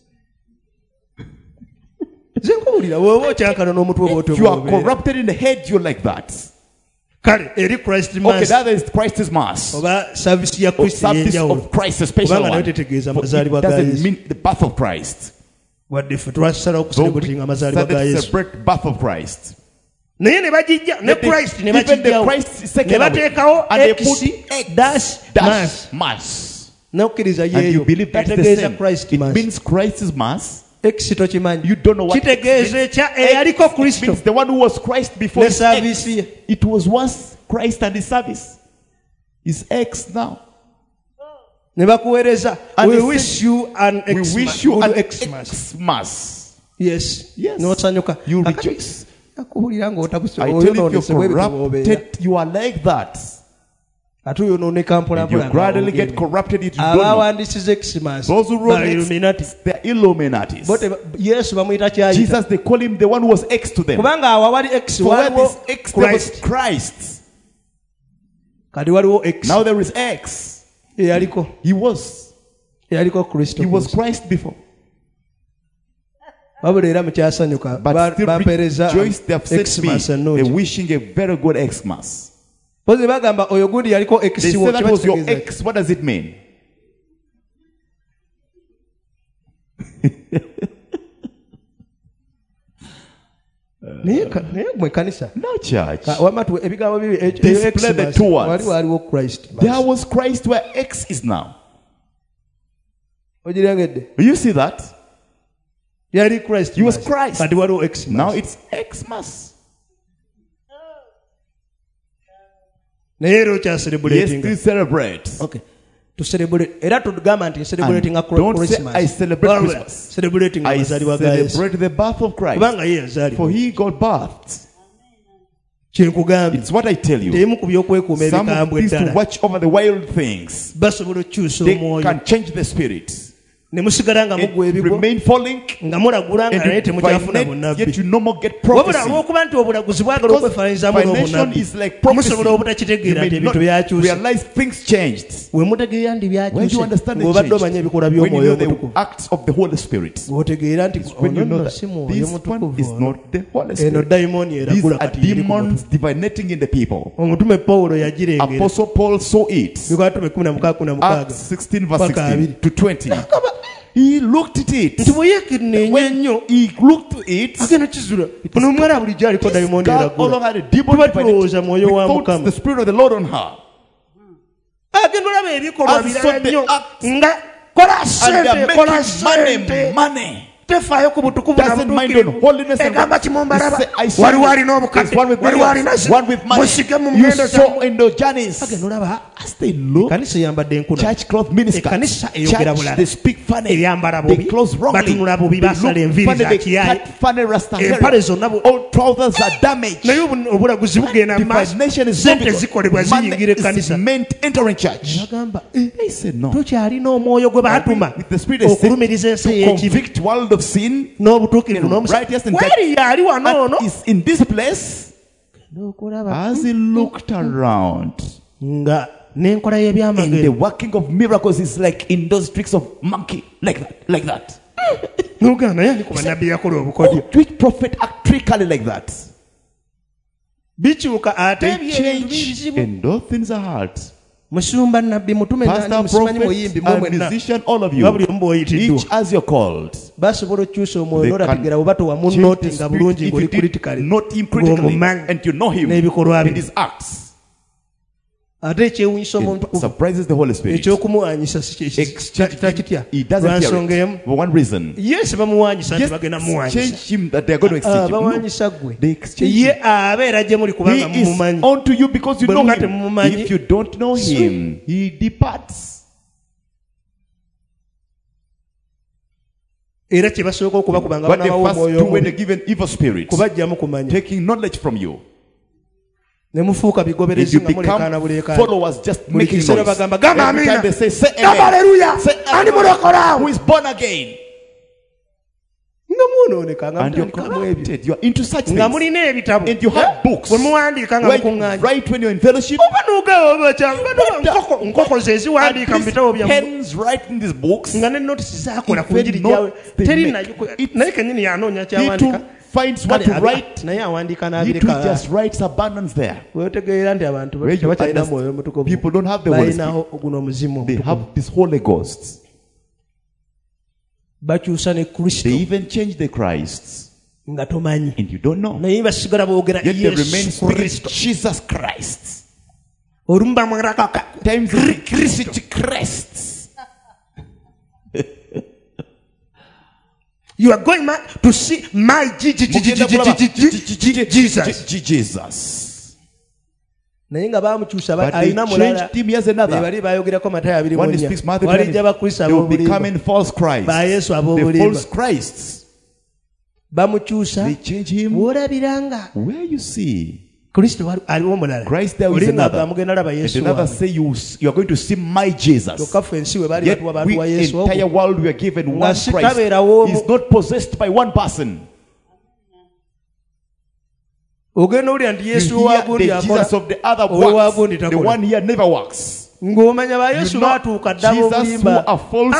nze nkubulira woba okyankana n'omutwe oba you are corrupted in the head you're like that kale eri Christ Mass okay that is Christ's Mass oba service ya Kristo yenjawulo of Christ a special one tetegeeza amazaalibwa ga Yesu doesn't mean the birth of Christ wadde ffe twasalawo okucelebrating amazaalibwa ga Yesu celebrate birth of Christ naye ne bagijja ne Christ ne bakijjawo ne bateekawo X-Mass n'okkiriza yeeyo tategeeza Christ Mass it means Christ's Mass X tokimanyi you don't know what kitegeeza ekya eyaliko Kristo means the one who was Christ before the service it was once Christ and his service is X now ne bakuweereza we wish you an Xmas yes n'osanyuka you rejoice akuwulira ng'otabusobola you are like that atuyonooneka mpolampola you gradually get corrupted it abawandiisiza Xmas those who wrote they're Illuminatis Yesu bamuyita kyayita Jesus they call him the one who was X to them kubanga awo wali X waliwo Christ kati waliwo X now there is X eyaliko eyaliko Kristo he was Christ before wabula era mukyasanyuka bampeereza Xmas they're wishing a very good Xmas pozi bagamba oyo gundi yaliko X they say that was your X what does it mean naye mwe kanisa no church wamatu ebigambo bibi display the two words waliwo Christ there was Christ where X is now ogirengedde you see that yali Christ he was Christ kati waliwo X now it's Xmas Yes, still celebrate. Okay. To celebrate. Celebrating a don't Christmas. Say, I celebrate Christmas. Celebrating I celebrate the birth of Christ. For he got birthed. It's what I tell you. Some of these to watch over the wild things. They can change the spirit. Remain falling and yet you no more get prophecy. Because financial is like prophecy. You may not realize things changed. When you understand the change, when you know the acts of the Holy Spirit, when you know that this one is not the Holy Spirit. These are demons divinating in the people. Apostle Paul saw it. Acts 16 verse 16 to 20. He looked at it. When he looked at it, this girl all had a demon without the Spirit of the Lord on her. As so they act, and they are making money. Doesn't mind on holiness and I saw there's one with millions, one with money. You saw in the journeys. As they look, church clothes ministers, church, they speak funny, they clothes wrongly, they look funny, they cut funny rasta hair, all trousers are damaged. The nation is moving, money is meant entering church. They said no. With the Spirit is to convict world of sin, righteous and is in this place. As he looked around, in the working of miracles is like in those tricks of monkey, like that. Which prophet act trickily like that? They change, and those things are hard. Pastor, prophet, and musician, all of you, each as you're called. They can change the spirit if you did not him critically, and you know him in his acts. It surprises the Holy Spirit. He doesn't hear it for one reason. Yes, exchange him that they are going to exchange him. No, they exchange him. He is unto you because you know him. If you don't know him, he departs. What they first do when they give an evil spirit, taking knowledge from you. And you become followers just making noise. Every time they say amen, say who is born again. And you're corrupted. You're into such things. And you have books where you write when you're in fellowship. Hens write in these books. Finds what to write. He too just writes abundance there. Where you people don't have the Holy Spirit. They have this Holy Ghost. They even change the Christs. And you don't know. Yet they remain speaking Jesus Christ. Times Christ. You are going to see my Jesus. But they changed him as another. When he speaks Matthew, they will become in false Christ. The false Christs. They change him. Where you see Christ, there is another. And another say you are going to see my Jesus. Yet we, entire world, we are given one Christ. He is not possessed by one person. You hear the Jesus of the other works. The one here never works. You know Jesus who are false.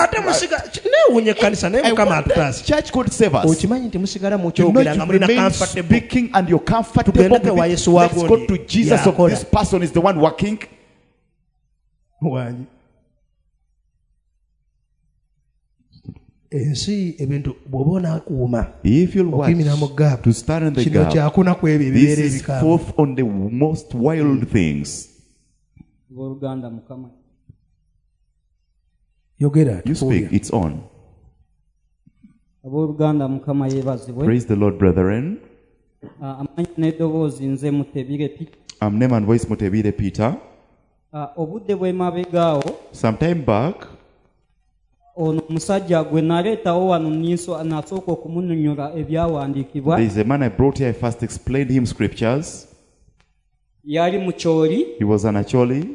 Church could save us. You know you remain speaking and you're comfortable with it. Let's go to Jesus of this person is the one working. If you'll watch to stand in the gap, this is forth on the most wild things. You speak, it's on. Praise the Lord, brethren. I'm name and voice Mutebire Peter. Sometime back, there is a man I brought here. I first explained him scriptures. He was an Acholi.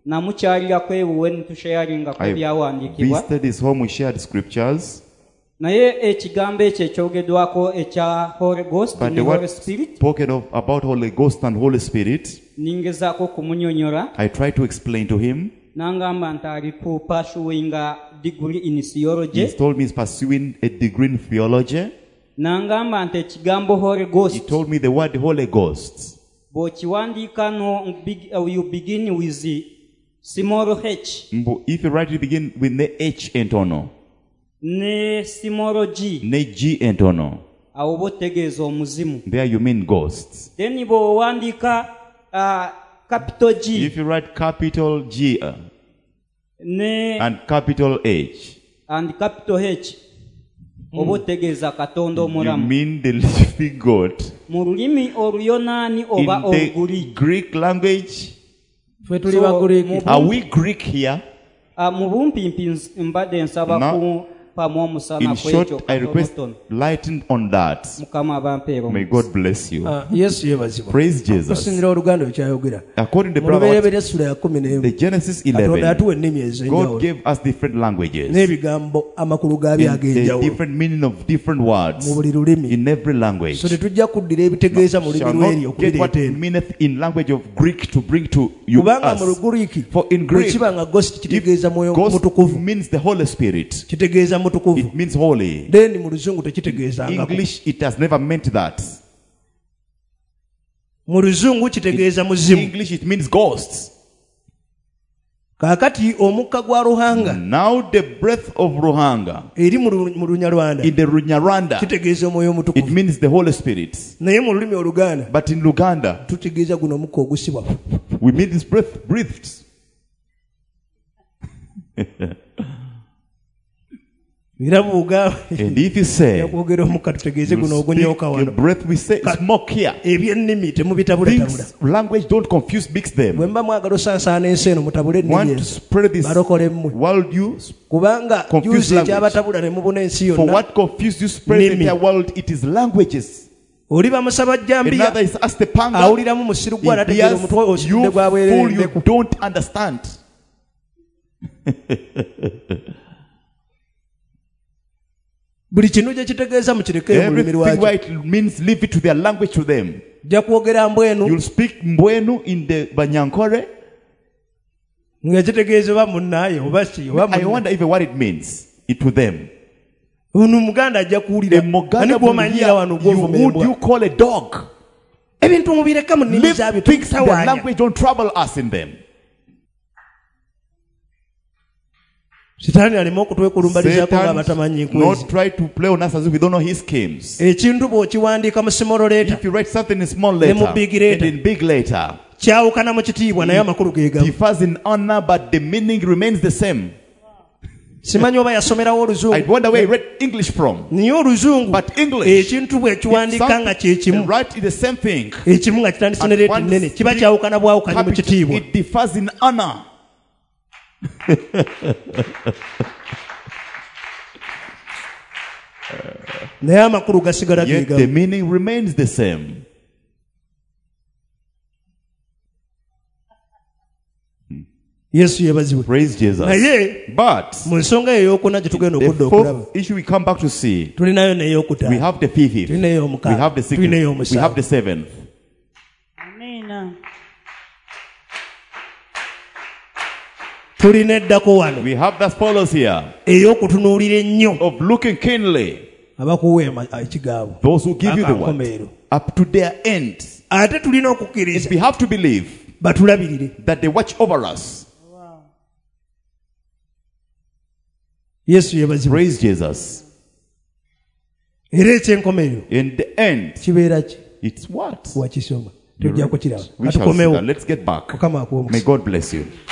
I visited his home. We shared scriptures. But the word spoken of about Holy Ghost and Holy Spirit, I tried to explain to him. He told me he's pursuing a degree in theology. He told me the word Holy Ghost, you begin with the small h. If you write it, begin with the H entono. Ne small g. Ne G entono. There you mean ghosts. Then you wandika capital G. If you write capital G and capital H and capital H, you mean the living God. In the Greek language, are we Greek here? No. In short, I request lighten on that. May God bless you. Praise Jesus. According to the Genesis 11, God gave us different languages, the different meaning of different words in every language. Shall not get what meaneth in language of Greek to bring to you us. For in Greek, Ghost means the Holy Spirit. It means holy. English, it has never meant that. English, it means ghosts. Now the breath of Ruhanga in the Runyarwanda, it means the Holy Spirit. But in Luganda, we mean this breath breathed. And if you say, you speak your breath, we say smoke here. Things, language, don't confuse, mix them. Want to spread this world, you confuse language. For what confuse you spread in the world, it is languages. Another is as the panga. You fool, you don't understand. Everything why it means leave it to their language to them. You'll speak Mbwenu in the Banyankore. I wonder even what it means to them. Would you call a dog? Leave things to their language, don't trouble us in them. Satan not try to play on us as if we don't know his schemes. If you write something in small letter and in big letter, it differs in honor, but the meaning remains the same. I wonder where he read English from. But English, write the same thing. It differs in honor. Yet the meaning remains the same. Praise Jesus. But the fourth issue we come back to see, we have the fifth, we have the sixth, we have the seventh. Amen. We have that follows here of looking keenly. Those who give you the word up to their end. We have to believe that they watch over us. Wow. Praise Jesus. In the end, it's what? We shall see that. Let's get back. May God bless you.